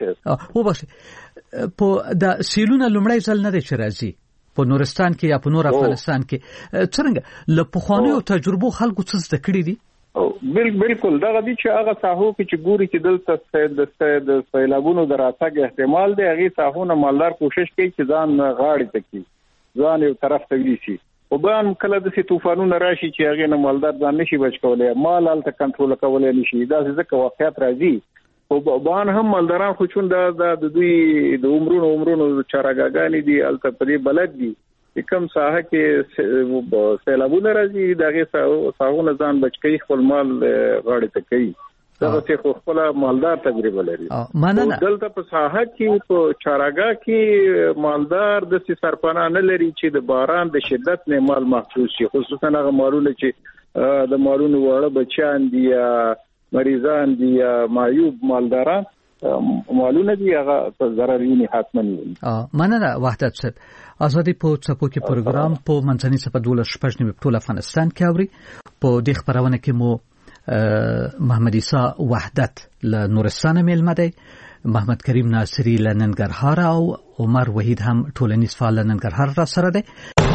وبخښئ په د سیلونه لومړی ځل نه دی چې راځي په نورستان کې یا په نور افغانستان کې، څرنګه له پخوانیو تجربو خلکو څه زده کړي دي؟ بالکل دغه دي چې هغه ساحو کې چې ګوري چې دلته د سیلابونو د راتګ احتمال دی، هغه ساحونه مالدار کوشش کوي چې ځان غاړې ته کړي، ځان یو طرف ته ویسي. او بان کله د طوفانونو راشي چې هغه نه مالدار ځان نشي بچ کولای، مال هلته کنټرول کولای نشي. دا ځکه واقعیت راځي. او بان هم مالداران خو چون د دوی د عمرونو عمرونو چارګاګانې دي هلته په دې بلد دي چې کوم ساحه کې سیلابونه راځي دغه ساحونه ځان بچ کوي، خپل مال غاړې ته کوي. دغه څه خو خپل مالدار تجربه لري. دلته په ساحه کې په چارګاه کې مالدار د سرپناه نه لري چې د باران د شدت نه مال محفوظ شي، خصوصا هغه مالونه چې د مالونو واړه بچیان دي یا مریضان دي یا معیوب مالداران مالونه دي، هغه په ضرر ویني حتما وي. مننه وحدت صاحب. ازادي په څپو کې پروګرام په منځني صفه دولس شپږ نیمه ټول افغانستان کې اوري. په دې خبرونه کې مو محمد عیسی وحدت له نورستان میلمه دی، محمد کریم ناصری له ننګرهار او عمر وحید هم ټولنیز فعال له ننګرهار را سره دی.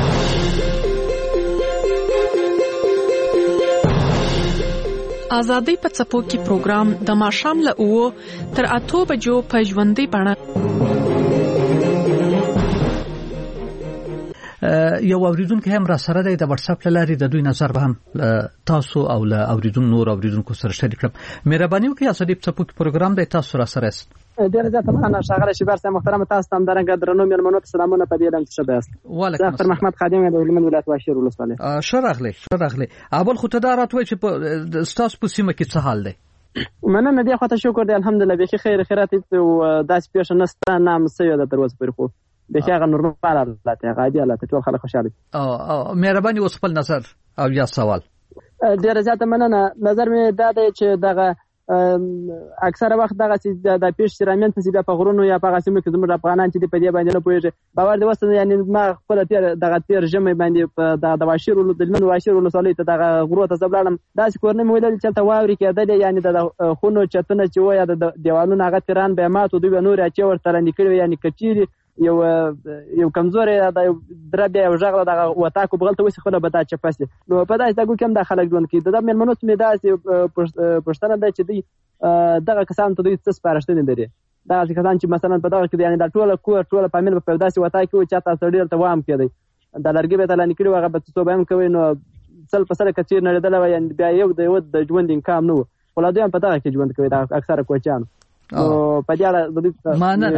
ازادي په څپو کې پروګرام د ماښام له اوو تر اتو بجو په ژوندۍ بڼه یو اوریدونکو هم را سره دی د واتس اپ لاري د دوی نظر به هم تاسو او له اوریدونکو نور اوریدونکو سره شریک کړم. مهرباني وکړئ اسدی په سپوک پروګرام دی تاسو را سره است. ډیر زیات مننه ښاغلی شبر صاحب محترم تاسو ته همدارنګه درنو مېلمنو ته سلامونه په دې ډول څه بیاست. وعلیکم ډاکټر محمد خادم د هلمند ولایت واشیر ولسوالۍ. شرغلی شرغلی اول خو ته دا راتوي چې په ستاسو په سیمه کې څه حال دی؟ مننه دې خواته شکر دی الحمدلله به خیر خیرات او داس پیښه نسته نام سوي د دروازه پر خو به هغه نورمال حالت هغه عادي حالت ټول خلک خوشاله. او مهرباني اوس خپل نظر او یا سوال. ډیر زیات مننه نظر مې دا دی چې دغه اکثره وخت دغه چې د پیښ سرامین په سیده په غرونو یا په غاسمو کې زموږ افغانان چې په دې باندې نه پوهیږي باور دی وسته یعنی ما خپل تیر دغه تیر جمع باندې د دواشیر ول د من واشیر ولسوالۍ ته دغه غرو ته زبلانم داسې کورنه مولل چې ته واوري کېدل یعنی د خونو چتونه چې وای د دیوالونو هغه تیران به ماتو دوی نور اچي ورته نکړي یعنی کچيري یو یو کمزورې د دربه یو ژغله د وتا کو بغلته وسه خله بدا چې پسې نو په داسې دغه کوم د خلک ژوند کې د مېلمنو سمې داسې پښتنه د چې دی دغه کسان ته دوی څه سپارښتنه لري دا کسان چې مثلا په دغه کې یعنی د ټوله کو ټوله پامل په داسې وتا کې و چې تاسو ډیر ته وام کېدی د لرګي به تل نکړي هغه به څه به هم کوي نو سل په سره کثیر نه دل و یعنی بیا یو د یو د ژوند انکام نو ولادیان په دغه کې ژوند کوي د اکثره کوچان او په دې اړه د دې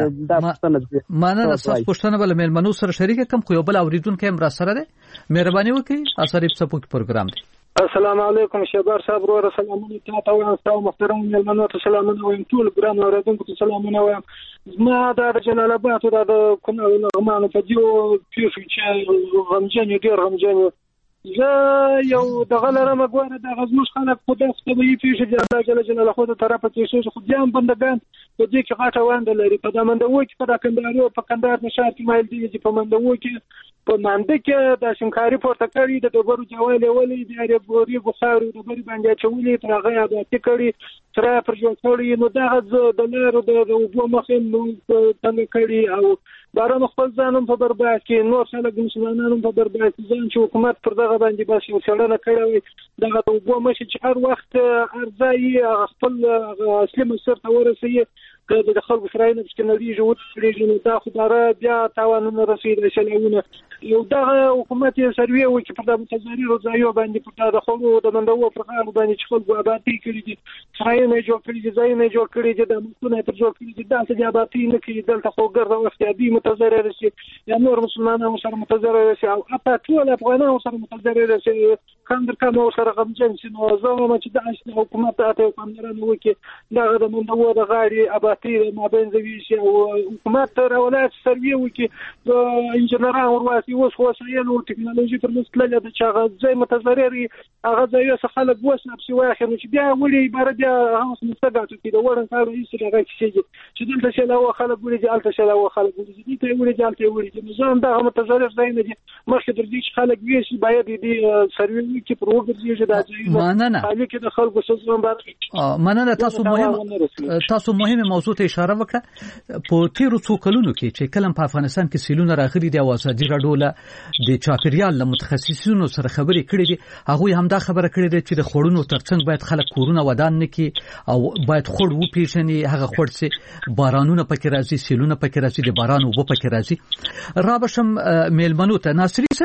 مانه مانه تاسو پښتنه بل مېلمنو سره شریک کوم خو یو بل اوریدونکو هم را سره ده مهرباني وکړئ اثر په سپوک پروګرام دی. السلام علیکم شبر صاحب ورو سلامونه تاسو او تاسو محترم مېلمنو ته سلامونه وایم ټول ګران اوریدونکو ته سلامونه وایم. ما د جلال آباد او د کومه نغمانو په دیو پیښو چې غمجن ډیر غمجن زه یو دغه لرم غواړم د غزموش خلک په دغه طبيعي پیښه د الله جل جلاله خو د طرفه کې شو خو ځان بندگان په دې کې غاټه وانده لري په دمندو کې په کندهار په کندهار نشار کې مایل دي چې په مندو کې په مانده کې د شنکاري پورته کړی د دبرو جوال ولې د اړګوري بخارو د بری باندې چولې تر هغه عادت کړی تر پر جوړ کړی نو دغه د لارو د وبو مخې نو څنګه کړی او باران خپل ځانم په برباد کې نور خلک مسلمانانو په برباد ځان چې حکومت پر دغه باندې بس یو څړنه کړی دغه د وبو مخې چې هر وخت ارزای خپل اصلي مسیر ته ورسي که د خلکو سره نه څنګه جوړ کړی نو دا خدای بیا تاوانونه رسید شلونه یو دغه حکومت یې سروي او چې په د متضرر ځایو باندې په د خلکو د مندو پر خان باندې چې خلکو آبادی کړی دي ځای نه جوړ کړی دي ځای نه جوړ کړی دي د مستونه پر جوړ کړی دي داسې د آبادی نه کړی دلته خو ګرځو وخت دی متضرر شي یا نور مسلمانانو سره متضرر شي او اته ټول افغانانو سره متضرر شي کاندر کوم سره غمجن شي نو زما چې د حکومت ته کومرانه وکي دغه د مندو د غاړي آبادی ما بین زوی شي او حکومت تر ولایت سروي وکي د انجنیرانو ورواسي اوس خو سایل او ټکنالوژي پر مستله د چاغه ځای متضرر هغه ځای څخه خلک وسنه په واخر نو چې بیا ولې عبارت بیا هغه مستګاتو کې د وړن کار هیڅ هغه شي چې دلته شلاو خلک ولې دلته شلاو خلک ولې دې ولې دلته ولې نو ځان دا متضرر ځای نه دي مخکې در دې خلک وی شي باید دې سروي کې پروګرام چې دا ځای خالي کې د خلکو سوزون بار مننه تاسو مهم تاسو مهمه موضوع ته اشاره وکړه په تیرو څو کلونو کې چې کلم په افغانستان کې سیلونه راغلي دي او ازادي راډیو د چاپیریال له متخصصینو سره خبرې کړې دي هغه هم دا خبره کړې ده چې د خورونو ترڅنګ باید خلک کورونه ودان نکي او باید خور و پیژني هغه خور چې بارانونه پکې راځي سیلونه پکې راځي د باران او پکې راځي را بشم میلمنو ته ناصری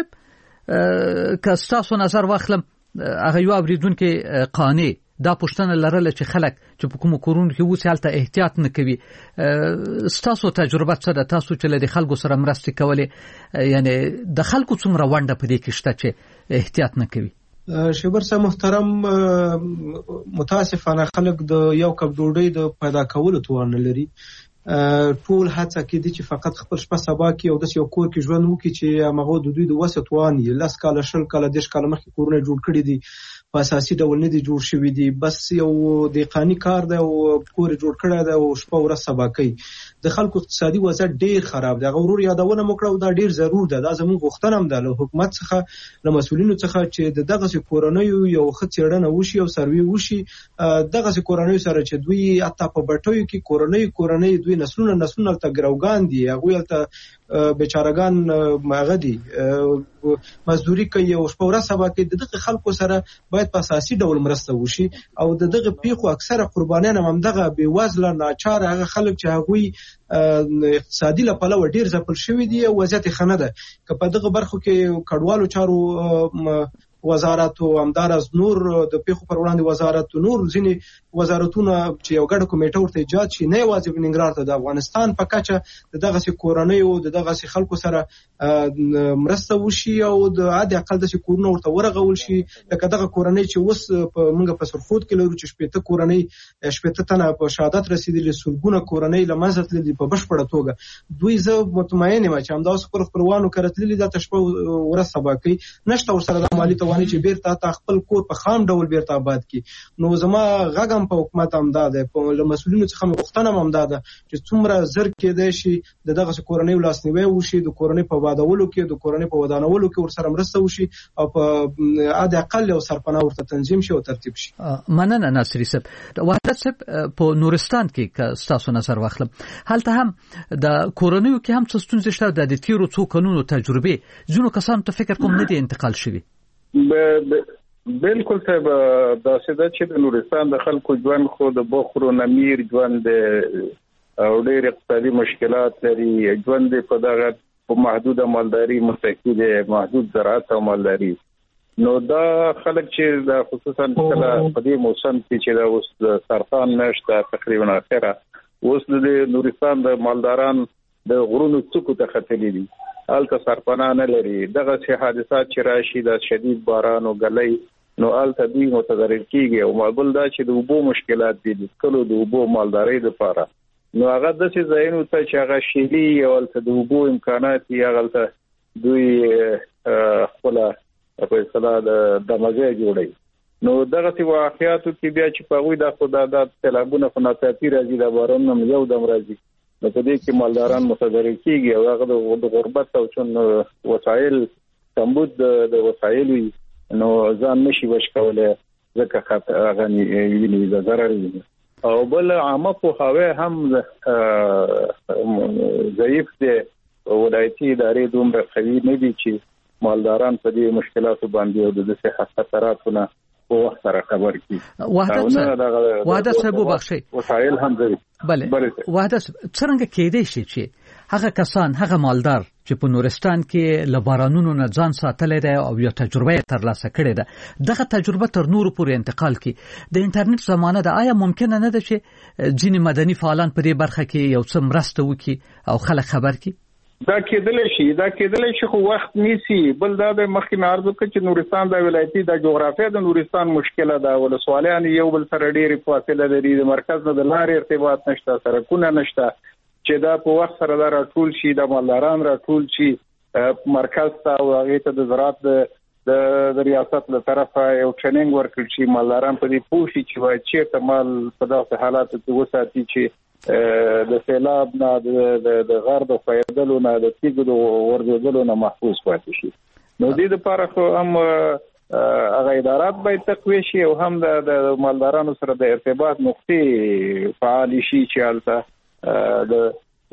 صاحب که تاسو نظر واخلم هغه یو اوریدونکو قانع دا پښتنه لرله چې خلک چې په کوم کورونو کې وسالته احتیاط نه کوي ستاسو تجربه څه ده تاسو چې له خلکو سره مرسته کولې یعنی د خلکو څومره ونده په دې کې شته چې احتیاط نه کوي شبر صاحب محترم متاسفانه خلک د یو کپ ډوډۍ د پیدا کولو توان لري ټول هڅه کوي چې فقط خپل شپه سبا کې او د یو کور کې ژوند وکړي چې هغه د دوی د وسه توان یې لاس کاله شل کاله دیش کاله مخکې کورونه جوړ کړي دي په اساسي ډول نه دي جوړ شوی دي بس یو د قانوني کار دی او کور جوړ کړی دی او شپه ورځ سبا کوي د خلکو اقتصادي وضعیت ډیر خراب دی غوړور یادونه موکړه دا ډیر ضرور ده دا زموږ غوښتنه هم ده له حکومت څخه له مسولینو څخه چې دغه کورونیو یو خڅېړنه وشي او سروي وشي دغه کورونیو سره چې دوی اته په بټوي کې کورونی کورونی دوی نسلونه نسلونه ته ګروګان دي هغه ته بیچارهګان ماغه دي مزدوري کوي او شپه ورځ سبا کې دغه خلکو سره باید په اساسي ډول مرسته وشي او دغه پیښو اکثره قربانیان هم دغه بې وزله ناچار هغه خلک چې هغوی اقتصادي له پلوه ډیر ځپل شوي دي او وضعیت ښه نه ده که په دغه برخو کې کډوالو چارو وزارت او همدارس نور د پیښو پر وړاندې وزارت نور ځینې وزارتونه چې یو ګډه کمیټه ورته ایجاد شي نه یوازې په ننګرهار ته د افغانستان په کچه دغه کورنۍ او دغه خلکو سره مرسته وشي او د عادي اقل د کورونو ورته ورغول شي لکه دغه کورنۍ چې اوس په موږ په سرخود کې لرو چې شپږ کورنۍ شپږ تنه په شهادت رسیدلي سلګونه کورنۍ لمنځه تللي په بشپړه توګه دوی زه مطمئن یم چې همدا اوس پر خپلوانو کرتللي د تشبه ورځ سبا کوي نشته ورسره د مالی تواني چې بیرته تا خپل کور په خام ډول بیرته آباد کی نو زما غږم په حکومت امداد په مسؤلینو څخه مختنه امداد چې څومره زر کېدای شي دغه کورنۍ ولاسنیوي وشي د کورنۍ په وادهولو کې د کورنۍ په ودانولو کې ورسره مرسته وشي او په عادي اقل او سرپناه ورته تنظیم شي او ترتیب شي. مننه ناصری صاحب. وحدت صاحب په نورستان کې که تاسو نظر واخلم هلته هم د کورنیو کې هم څه ستونزې شته د تیرو څو کلونو تجربه ځینو کسانو ته فکر کوم نه دی انتقال شوی. بالکل صاحب دا څه چې د نورستان د خلکو ژوند خو د بخرو نمیر ژوند او ډېر اقتصادي مشکلات لري ژوند په دغه په محدود مالداري مستقل دي محدود زراعت او مالداري نو دا خلک چې د خصوصا کله په دې موسم کې چې دا اوس سرطان نشته تقریبا اخره اوس د نورستان د مالداران د غرونو څوکو ته ختلي دي الته سرپناه نه لري دغه سي حادثات چې راشي د شدید باران او غلې نو الته دوی متضرر کیږي او معقول دا چې د اوبو مشکلات دي د کلو د اوبو مالداري لپاره نو هغه د څه ځایونو ته چې هغه شیلی او الته د اوبو امکانات یې هغه الته دوی خپل په اصطلاح د دماغي جوړي نو دغه سی واقعیاتو کې بیا چې په وی د خدای د تلابونه په ناتاتی راځي د باران یو دم راځي نو په دې کې مالداران متضرر کیږي او هغه د غربت او چون وسایل کمبود د وسایل نو ځان نشي وش کولای ځکه خاطر هغه ویني د ضرر او بل عامه په هوا هم ضعیف دي ولایتي ادارې دومره قوي نه دي چې مالداران په دې مشکلاتو باندې او د صحت خطراتونه په وخت سره خبر کی. وحدت صاحب وبخښئ وسایل هم دي. بله وحدت څنګه کېدای شي چې هغه کسان هغه مالدار چې په نورستان کې لبارانونو نه ځان ساتلی دی او یو تجربه ترلاسه کړې ده دغه تجربه تر نورو پورې انتقال کی د انټرنیټ زمانه ده آیا ممکنه نه ده چې ځینې مدني فعالان په دې برخه کې یو څه مرسته وکړي او خلک خبر کړي؟ دا کېدلی شي دا کېدلی شي خو وخت نیسي بل دا د مخکې عرض وکړ چې نورستان د ولایتي د جغرافیه د نورستان مشکله ده ولسوالیان یو بل سره ډېری فاصله لري د مرکز نه د لارې ارتباط نشته سرکونه نشته چې دا په وخت سره دا راټول شي د مالداران راټول شي مرکز ته او هغه ته د زراعت د ریاست له طرفه یو ټریننګ ورکړ شي مالداران په دې پوه شي چې وایي چې مال په داسې حالاتو کې وساتي چې د سیلاب نه د غرب فایدلو نه د تیګو د ورزيدلو نه محفوظ پاتې شي نو دې لپاره خو هم هغه ادارات باید تقویه شي او هم د مالدارانو سره د ارتباط نقطې فعال شي چې البته د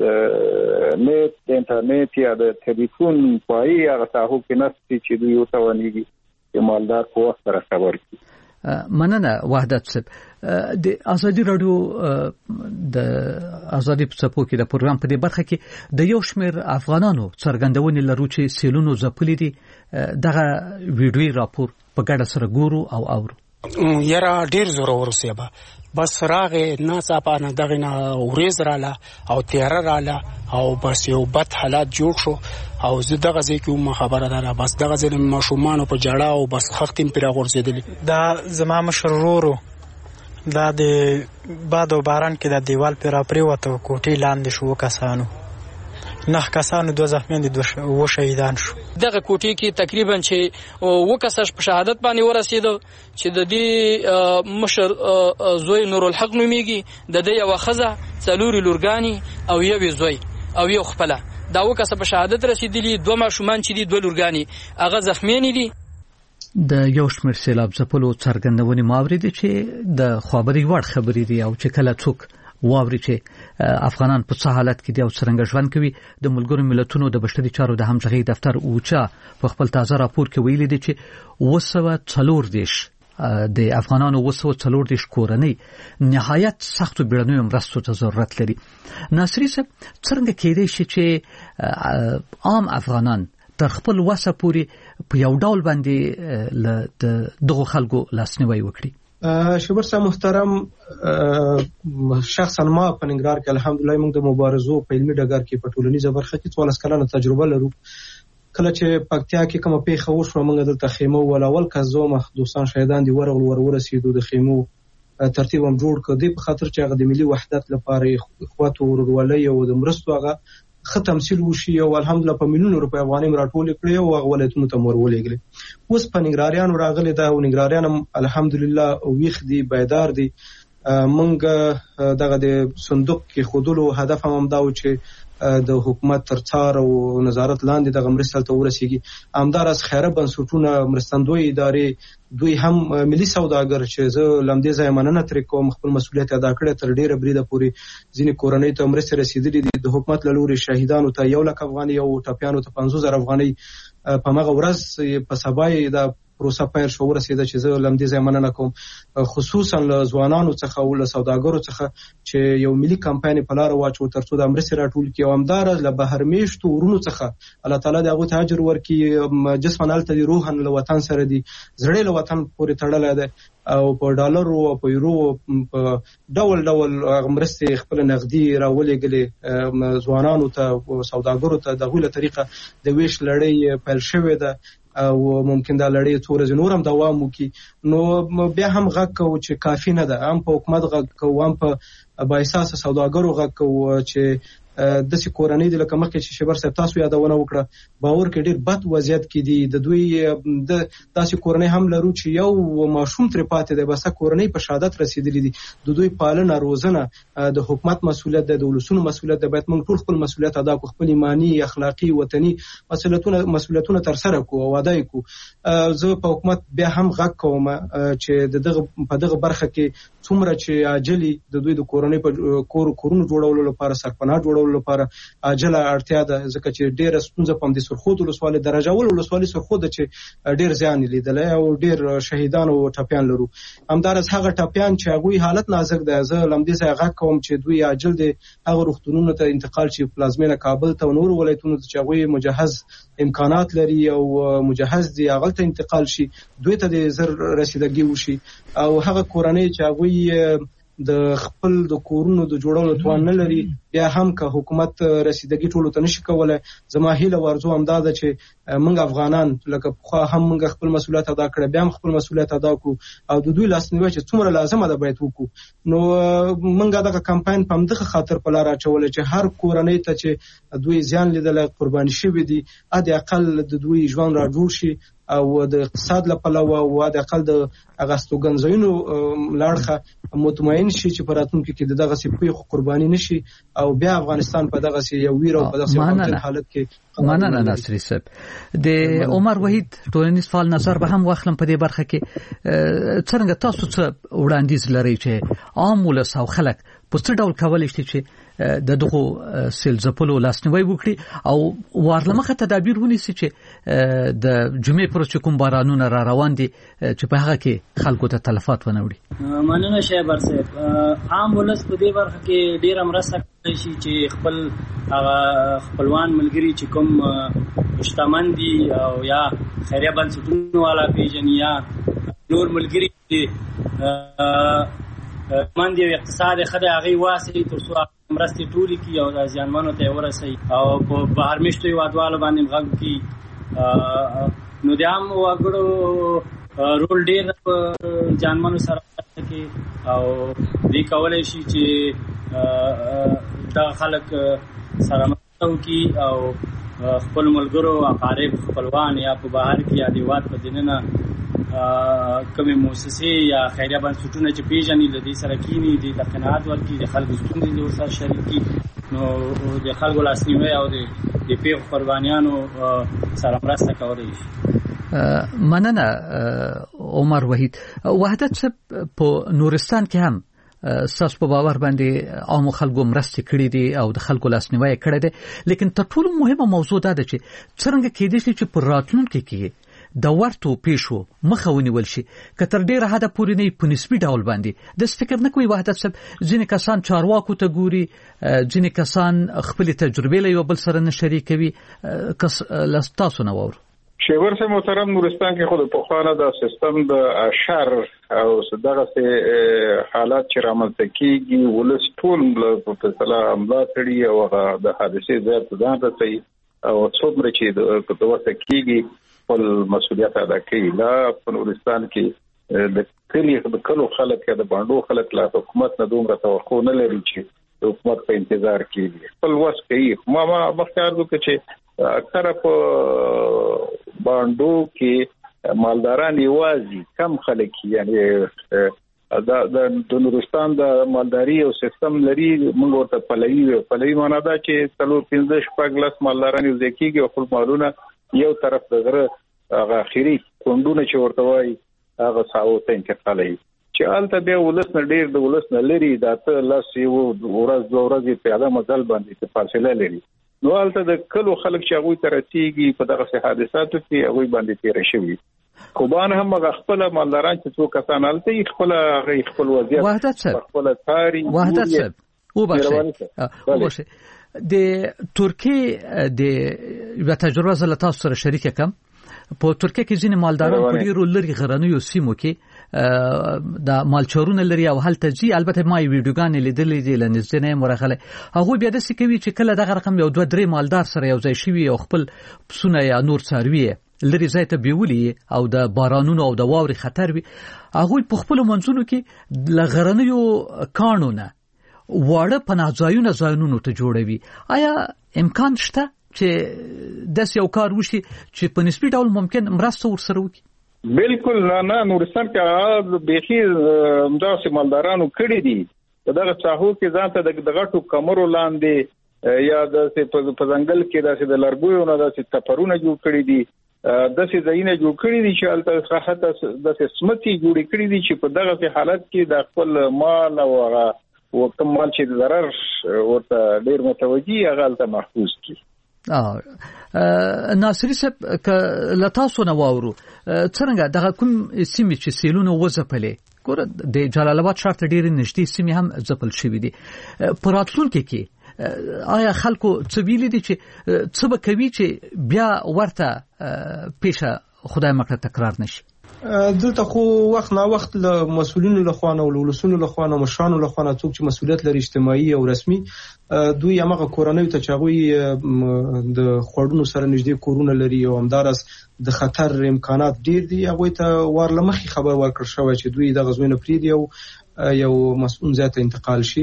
نت د انټرنیټ یا د ټلیفون پای هغه تاسو کې نستی چې دوی وتوانيږي چې مالدار په وخت سره خبر کړي. مننه وحدت صاحب. د ازادي رادیو د ازادي په څپو کې د پروګرام په دې برخه کې د یو شمېر افغانانو څرګندونې لرو چې سیلونو ځپلي دي دغه ویډیوي راپور په ګډه سره ګورو او اورو. یاره ډیر زوره ورسېبه بس راغې ناڅاپه دغه نه ورېز رااله او تیاره رااله او بس یو بد حالات جوړ شو او زه دغه ځای کې کوم خبره ده بس دغه ځای ماشومان په جړه او بس خختم پر غورځېدل دا زما مشرورو دا د باد او باران کې د دیوال پر پریوته کوټې لاندې شو کسانو نه کسانو دوه زخمیان دي دوه شهیدان شو دغه کوټې کې تقریبا چې وکساش په شهادت باندې ورسېدو چې د دې مشر زوی نور الحق نوميږي د دې یو خزه څلوري لورګانی او یو زوی او یو خپل دا وکسه په شهادت رسیدلی دوه ماشومان چې دي دوه لورګانی هغه زخمیان دي. د یو شمېر سیلاب ځپلو څرګندونې ماورې دي چې د خبري وړ خبرې دي او چې کله څوک واوري چې افغانان په څه حالت کې دي او څنګه ژوند کوي. د ملګرو ملتونو د بشري چارو د همغږي دفتر اوچا په خپل تازه راپور کې ویلي دي چې وسوه څلور دیش د افغانانو وسوه څلور دیش کورنۍ نهایت سختو بیړنیو مرستو ته ضرورت لري. ناصري صاحب څنګه کېدای شي چې عام افغانان تر خپل وسه پورې په یو ډول باندې د دغه خلکو لاسنیوي وکړي؟ شبر صاحب محترم، شخصا ما په ننګرهار کې الحمدلله موږ د مبارزو په علمي ډګر کې په ټولنیزه برخه کې څوارلس کلنه تجربه لرو. کله چې پکتیا کې کومه پیښه وشوه موږ دلته خیمه ولول کزومه دوستان شهیدان دي ورغل ور ورسېدو د خیمو ترتیب هم جوړ کړ دی په خاطر چې هغه د ملي وحدت لپاره اخوات او ورورولۍ او د مرستو هغه ښه تمثيل وشي او الحمدلله په میلیونو روپۍ افغانۍ راټول کړي او هغه ولایتونو ته ورولېږلي. اوس په ننګرهاریان راغلي دا او ننګرهاریان الحمدلله ویښ دي، بیدار دي. منګه دغه د صندوق کې خودلو هدف هم دا و چې د حکومت تر څار او نظارت لاندې د مرستل ته ورسیږي. همدارس خیره بنسټونه مرستندوی ادارې دوی هم ملي سوداګر چې زه لمدې ځای مننه تر کوم خپل مسولیت ادا کړی تر ډیره بریده پورې ځینې کورنۍ ته مرستې رسیدلې دي. د حکومت له لوري شهیدانو ته یو لک افغانۍ او ټپیانو ته پنځوس زره افغانۍ په مغه ورځ په سبا د پروسه پیل شو ورسېده چې زه لمدې ځای مننه کوم، خصوصا له ځوانانو څخه او له سوداګرو څخه چې یو ملي کمپاین په لار واچو ترڅو د مرستې راټول کړي او همدارس له بهر میشتو ورونو څخه الله تعالی د هغه ته اجر ورکړي. جسمن الته دي، روحن له وطن سره دي، زړه له وطن پورې تړلې ده او په ډالر او په یورو په ډول ډول مرستې خپل نقدي راولېږلې ځوانانو ته او سوداګرو ته د غوله طریقه د ویش لړۍ پیل شوې ده او ممکن دا لړۍ څو ورځې نور هم دوام وکړي. نو بیا هم غږ کوو چې کافي نه ده، هم په حکومت غږ کوو، هم په بااحساسه سوداګرو غږ کوو چې داسې کورنۍ د لکه مخکې چې شبر صاحب تاسو یادونه وکړه باور کې ډېر بد وضعیت کې دي. د دوی د داسې کورنۍ هم لرو چې یو ماشوم ترې پاتې دی، بس کورنۍ په شهادت رسیدلې دي. د دوی پالنه روزنه د حکومت مسؤلیت ده، د ولسونو مسؤلیت ده. باید موږ ټول خپل مسؤلیت ادا کړو، خپل ایمانی اخلاقی وطني مسؤلیتونه مسؤلیتونه تر سره کوو او ادا کړو. زه په حکومت بیا هم غږ کوم چې دغه په دغه برخه کې څومره چې عاجلی د دوی د کورنۍ په کور کورونو جوړولو لپاره سرپناه جوړولو لپاره عاجله اړتیا ده، ځکه چې ډېر ستونزه په دې سرخود ولسوالۍ درجه ول ولسوالۍ سرخود چې ډېر زیان لیدل او ډېر شهیدان او ټپیان لرو. همدارس هغه ټپیان چې هغه حالت نازک ده، زه لمدې ځای غږ کوم چې دوی عاجل دي هغه روغتونونو ته انتقال شي، پلازمینه کابل ته او نور ولایتونو ته چې هغه مجهز امکانات لري او مجهز دي هغه ته انتقال شي، دوی ته د زر رسیدګي وشي. او هغه کورنۍ چې هغه د خپل د کورونو د جوړولو توان نه لري بیا هم که حکومت رسیدګي ټولو ته نشي کولای. زما هیله ورزو هم دا ده چې موږ افغانان لکه خو هم موږ خپل مسؤلیت ادا کړو، بیا هم خپل مسؤلیت ادا کړو او د دوی لاسنیوي چې څومره لازمه ده باید وکړو. نو موږ دغه کمپاین په همدغه خاطر په لار اچول چې هر کورنۍ ته چې دوی زیان لیدل قرباني شوی دي ادي اقل د دوی ژوند را جوړ شي او د اقتصاد لپاره او د اقل د اغاستوګنځینو لاړخه مطمئن شي چې پراتونکو کې دغه سپیخ قرباني نشي او بیا افغانستان په دغه سی یو ویر او په دغه سی حالت کې مننه. ناصري صاحب د عمر وحید ټولنیز فعال نظر به هم واخلم په دې برخه کې څنګه تاسو څه وړاندیز لرئ چې عام ولس او خلک په څه ډول کولای شي چې د دغه سلزپلو لاسنیوي وکړي او وارلمخه تدابیر ونیسي چې د جمعې پر کوم بارانونه را روان دي چې په هغه کې خلکو ته تلفات ونه وړي. مننه شهبر صاحب. عام ولس په دې برخه کې ډیره مرسته کوي چې خپل هغه خپلوان ملګری چې کوم مشتمن دي او یا خیریه بنسټونو والا پیژني یا نور ملګری دي من دی اقتصاد خدای هغه واسي تر څو مرستې ټولې کی او ځانمنو ته ورسي او په بهر مشتو یوادوالو باندې غږ کی نو د عام وګړو رول ډیر په ځانمنو سره کې او دې کولای شي چې دا خلک سره متو کی او خپل ملګرو اقارب خپلوان یا په بهر کې یا دیوات په دیننه کومې مؤسسې یا خیریه بنسټونه چې پیژني د دې سره کینی دي د قناعت ورکړي د خلکو ستونزې د ورسره شریکي نو د خلکو لاسنیوي او د پیښو قربانیانو سره مرسته کولی شي. مننه عمر وحید. وحدت صاحب په نورستان کې هم ساس په باور باندې عام خلکو مرسته کړې دي او د خلکو لاسنیوي کړې ده لیکن تر ټولو مهمه موضوع ده چې څنګه کېدې شي چې پر راتلونکو کې د ورتو پیښو مخه ونیول شي کتر ډیره حد پورې نه په نسبی ډول باندې د فکر نه کوي وحدت صاحب ځینې کسان چارواکو ته ګوري ځینې کسان خپل تجربه له یو بل سره نه شریکوي کس لستاسو نه وور شیور سے محترم نورستان کې خود په خانه د سیستم د اشر او دغه حالات چې رامنځته کیږي ولس ټول په فیصله عمله کړي او د حادثې ځای ځان رسي او څومره چې د دوسه کیږي خپل مسؤلیت ادا کوي لا په نورستان کې د کلی د کلو خلک د باندې خلک لا حکومت نه دومره توقع نه لري چې د حکومت په انتظار کې خپل وس کوي ما ما مختار دوی چې اکثره په باندو کې مالداران یوازي کم خلک یعنی دا د نورستان د مالداري او سیستم لري موږ ورته پلوي پلوي معنا دا چې څلور پنځه شپږ لاس مالداران یو ځکیږي او خپل مالونه یو طرف د غره هغه اخیری کوندونه چې ورته وایي هغه ساو ته انتقالي چې البته به ولس نه ډیر د ولس نه لري دا ته لاس یو ورځ دوه ورځې په اعلی مزل باندې فاصله لري نو البته د کلو خلک چې هغه ترتیږي په دغه حادثاتو کې هغه باندې تیر شوی کوبان هم خپل مالداران چې څو کسان الته خپل هغه خپل وضعیت وحدت صاحب خپل تاری وحدت صاحب او باشه او باشه د ترکیه د یو تجربه زله تاسو سره شریک کم په ترکیه کې ځینې مالداران په ډیرو لري غرنیو سیمو کې د مالچورونه لري او هلته ځي البته ما ویډیوګان لیدلې دي لنځ نه مرغله هغه بیا د سکوي چې کله دغه رقم یو دوه درې مالدار سره یو ځای شوی او خپل پسونه یا نور څاروي لري ځای ته بیولي او د بارانونو او د واوري خطر وي هغه په خپل منځونو کې لغرنیو قانونه واړه پناهځایونه ځایونو ته جوړوي آیا امکان شته چې د یو کار وشي چې په نسبی ډول ممکن مرسته ورسره وکړي بالکل نه نه نورستان کې بيخي همداسې مالدارانو کړی دي دغه څاهو کې ځان ته د غټو کمرو لاندې یا د په ځنګل کې داسې د لرګیو نه داسې تپرونه جوړ کړی دي داسې ځایونه جوړ کړی دي چې البته حتی داسې سمتي جوړ کړی دي چې په دغه حالت کې د خپل مال او او کوم مال چې ضرر ورته ډیر متوجي هغه البته محفوظ کی اه ناصری صاحب ک لتاسو نو وورو څنګه دغه کوم سیمه چې سیلونه وځپلې ګوره د جلال آباد ښار ته ډېر نږدې سیمه هم ځپل شوې دي پراتلونکو کې آیا خلکو څه ویلي دي چې څه به کوي چې بیا ورته پیښه خدای مکړه تکرار نشي دلته خو وخت نا وخت له مسولینو له خوانه او ولسونو له خوانه مشرانو له خوانه څوک چې مسولیت لري اجتماعي او رسمي دوی هغه کورنۍ ته چاغوي د خوړونو سره نږدې کورونه لري او همدارس د خطر امکانات ډیر دي هغه ته ورلمخي خبر ورکړ شو چې دوی د غزوینه پریدي او یو مسؤل ذات انتقال شي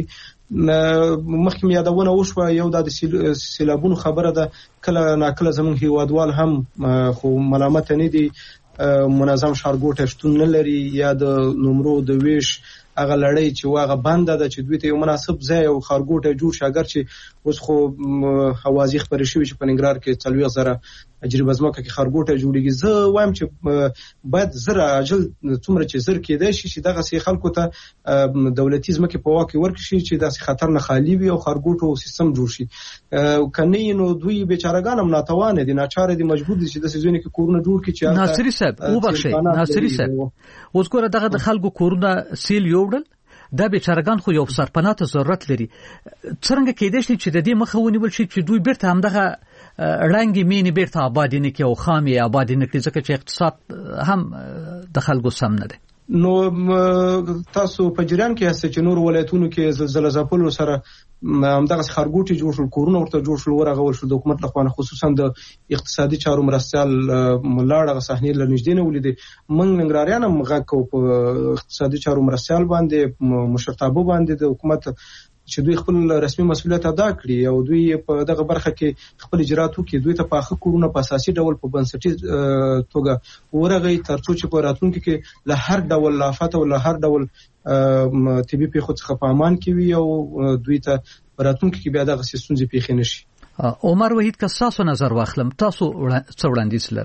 مخکې یادونه وشوه یو د سیلابونو خبره ده کله ناکله زموږ هیوادوال هم خو ملامت نه دي منظم ښارګوټه شتون نه لري یا د نمرو د ویش هغه لړۍ چې واغه بنده ده چې دوی ته یو مناسب ځای او ښارګوټه جوړ شاګر چې اوس خو حوازی خبرې شوی چې په ننګرهار کې څلوي زره اجربه ځمکه کې ښارګوټه جوړیږي زه وایم چې باید زره اجل څومره چې زر کېدای شي چې دغه سي خلکو ته دولتي ځمکه په واکه ورکشي چې داسې خطر نه خالی وي او ښارګوټو سیستم جوړ شي کني نو دوی بیچارهګان هم ناتوان دي ناچاره دي مجبور دي چې د سيزونی کې کورونه جوړ کړي چې ناصری صاحب او بخشي ناصری صاحب اوس ګوره دغه د خلکو کورونه سیل یوړل دا بیچارهګان خو یو سرپناه ته ضرورت لري څنګه کېدای شي چې د دې مخه ونیول شي چې دوی بیرته همدغه رنګي مینی بیرته آبادی نه کې او خامي آبادی نه کې ځکه چې اقتصاد هم د خلکو سم نه دی نو تاسو په جریان کې هسته چې نور ولایتونو کې زلزلہ ځپلو سره همدغه خارګوټي جوړ شول کورونه ورته جوړ شول ورغه ول شو د حکومت لخوا خصوصا د اقتصادي چارو مرستيال ملاړه صحنه لنږدې نه ولیدي من ننګراریان هم غاکو په اقتصادي چارو مرستيال باندې مشرتابه باندې د حکومت چې دوی خپل رسمي مسؤلیت ادا کړي او دوی په دغه برخه کې خپل اجرات وکړي دوی ته پاخه کورونه په اساسي ډول په بنسټي توګه ورغی ترڅو چې په راتلونکو کې له هر ډول لافت او له هر ډول طبي پیښو څخه په امان کې وي او دوی ته په راتلونکو کې بیا دغه ستونزې پیښې نشي عمر وحید که تاسو نظر واخلم تاسو څه وړاندیز لرئ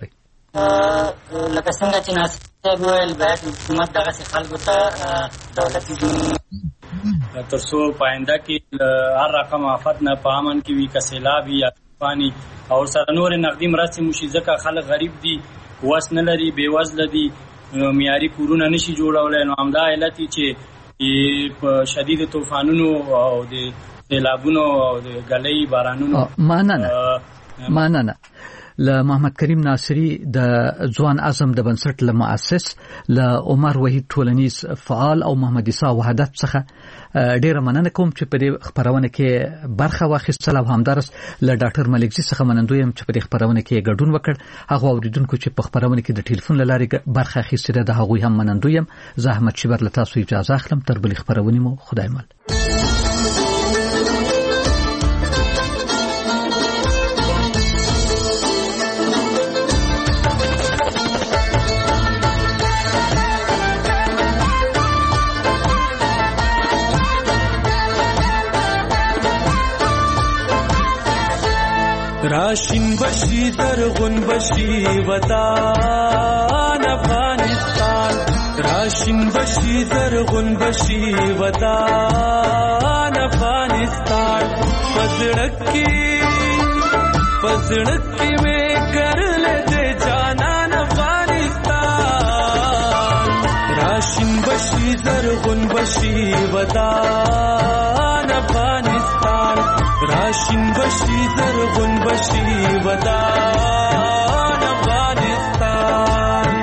لکه څنګه چې ناصر صاحب وویل باید حکومت دغسې خلکو ته دولتي تر څو په آینده کې هر رقم آفت نه په امن کې وي، که سیلاب وي یا طوفان او سره نورې نقدي مرستې وشي، ځکه خلک غریب دي، وس نه لري، بېوزله دي، معیاري کورونه نشي جوړولی. نو همدا علت چې په شدید طوفانونو او د سیلابونو او د ګلۍ بارانونو مننه مننه له محمد کریم ناصری د ځوان اعظم د بنسټ له مؤسس له عمر وحید ټولنیز فعال او محمد عیسی وحدت څخه ډیره مننه کوم چې په دې خبرونه کې برخه واخیستل او همدارس له ډاکټر ملکزی څخه منندوی يم چې په دې خبرونه کې ګډون وکړ. هغه اوریدونکو چې په خبرونه کې د ټلیفون لارې برخه اخیستله د هغوی هم منندوی يم. زه احمد شیبر له تاسو اجازه اخلم. تر بلې خبرونه مو خدای مل. راشن بشی زرغون بشی وطن افغانستان، راشن بشی زرغون بشی وطن افغانستان، پزړک کی پزړک کی میں کر لیتے جانان افغانستان، راشن بشی زرغون بشی وطن افغانستان، راشن بشی زرغون بشی ودان افغانستان.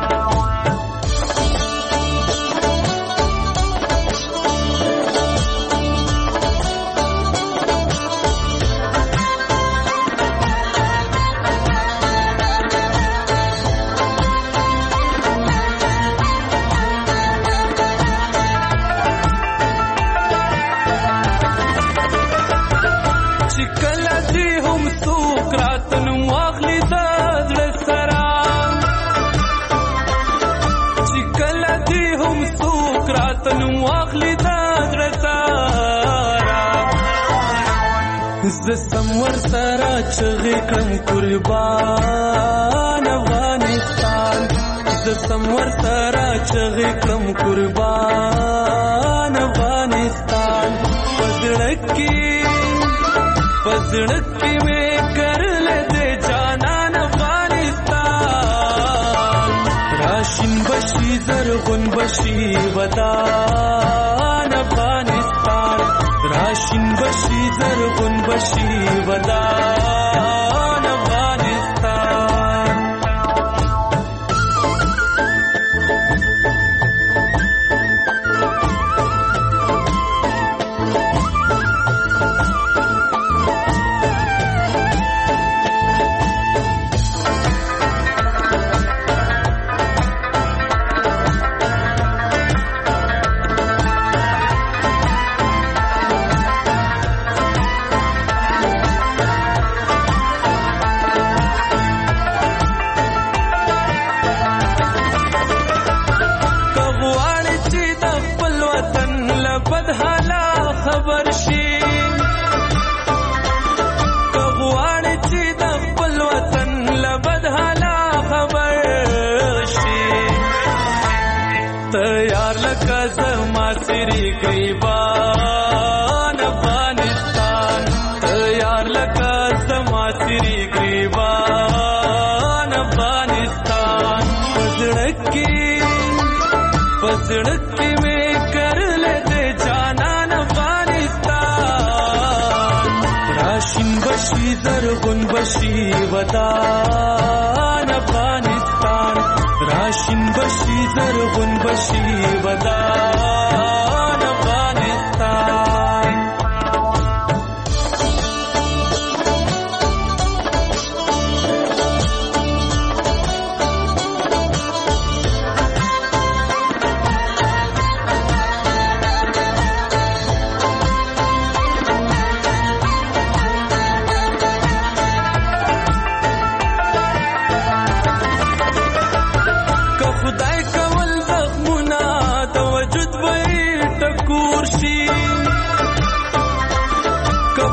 زسمور سره چغې کړم قربان افغانستان، زسمور سره چغې کړم قربان افغانستان، پزړک کې پزړک کې مې کړل دې جانان افغانستان، راشن بشي زرغون بشي ودان افغانستان، راشن بشي زرغون بشي ودان افغانستان. گریبان افغانستان، تیار لکا زما سری گریبان افغانستان، پزړک کی پزړک کی میں کر لیتے جانان افغانستان، راشن بشی زرغون بشی ودان افغانستان، راشن بشی زرغون بشی ودان افغانستان.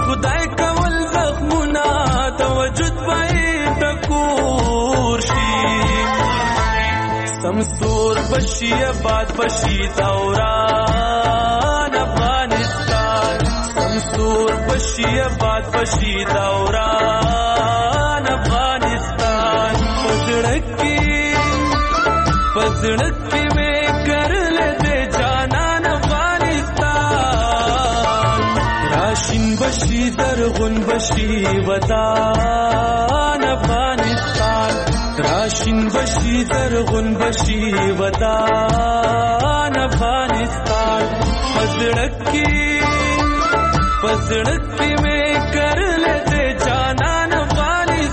خدای کول زخمونه د وجود به ټکور شي، سمسور بشي آباد بشي دوران افغانستان سمسور بشي آباد بشي دوران افغانستان پزړکی پزړکی میں کرل دے جانان افغانستان راشن بشي زرغون بشي ودان افغانستان راشن بشي زرغون بشي ودان افغانستان پزړکی پزړکی میں کرل دے جانان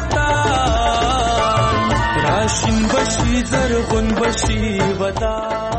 افغانستان راشن بشي زرغون بشي ودان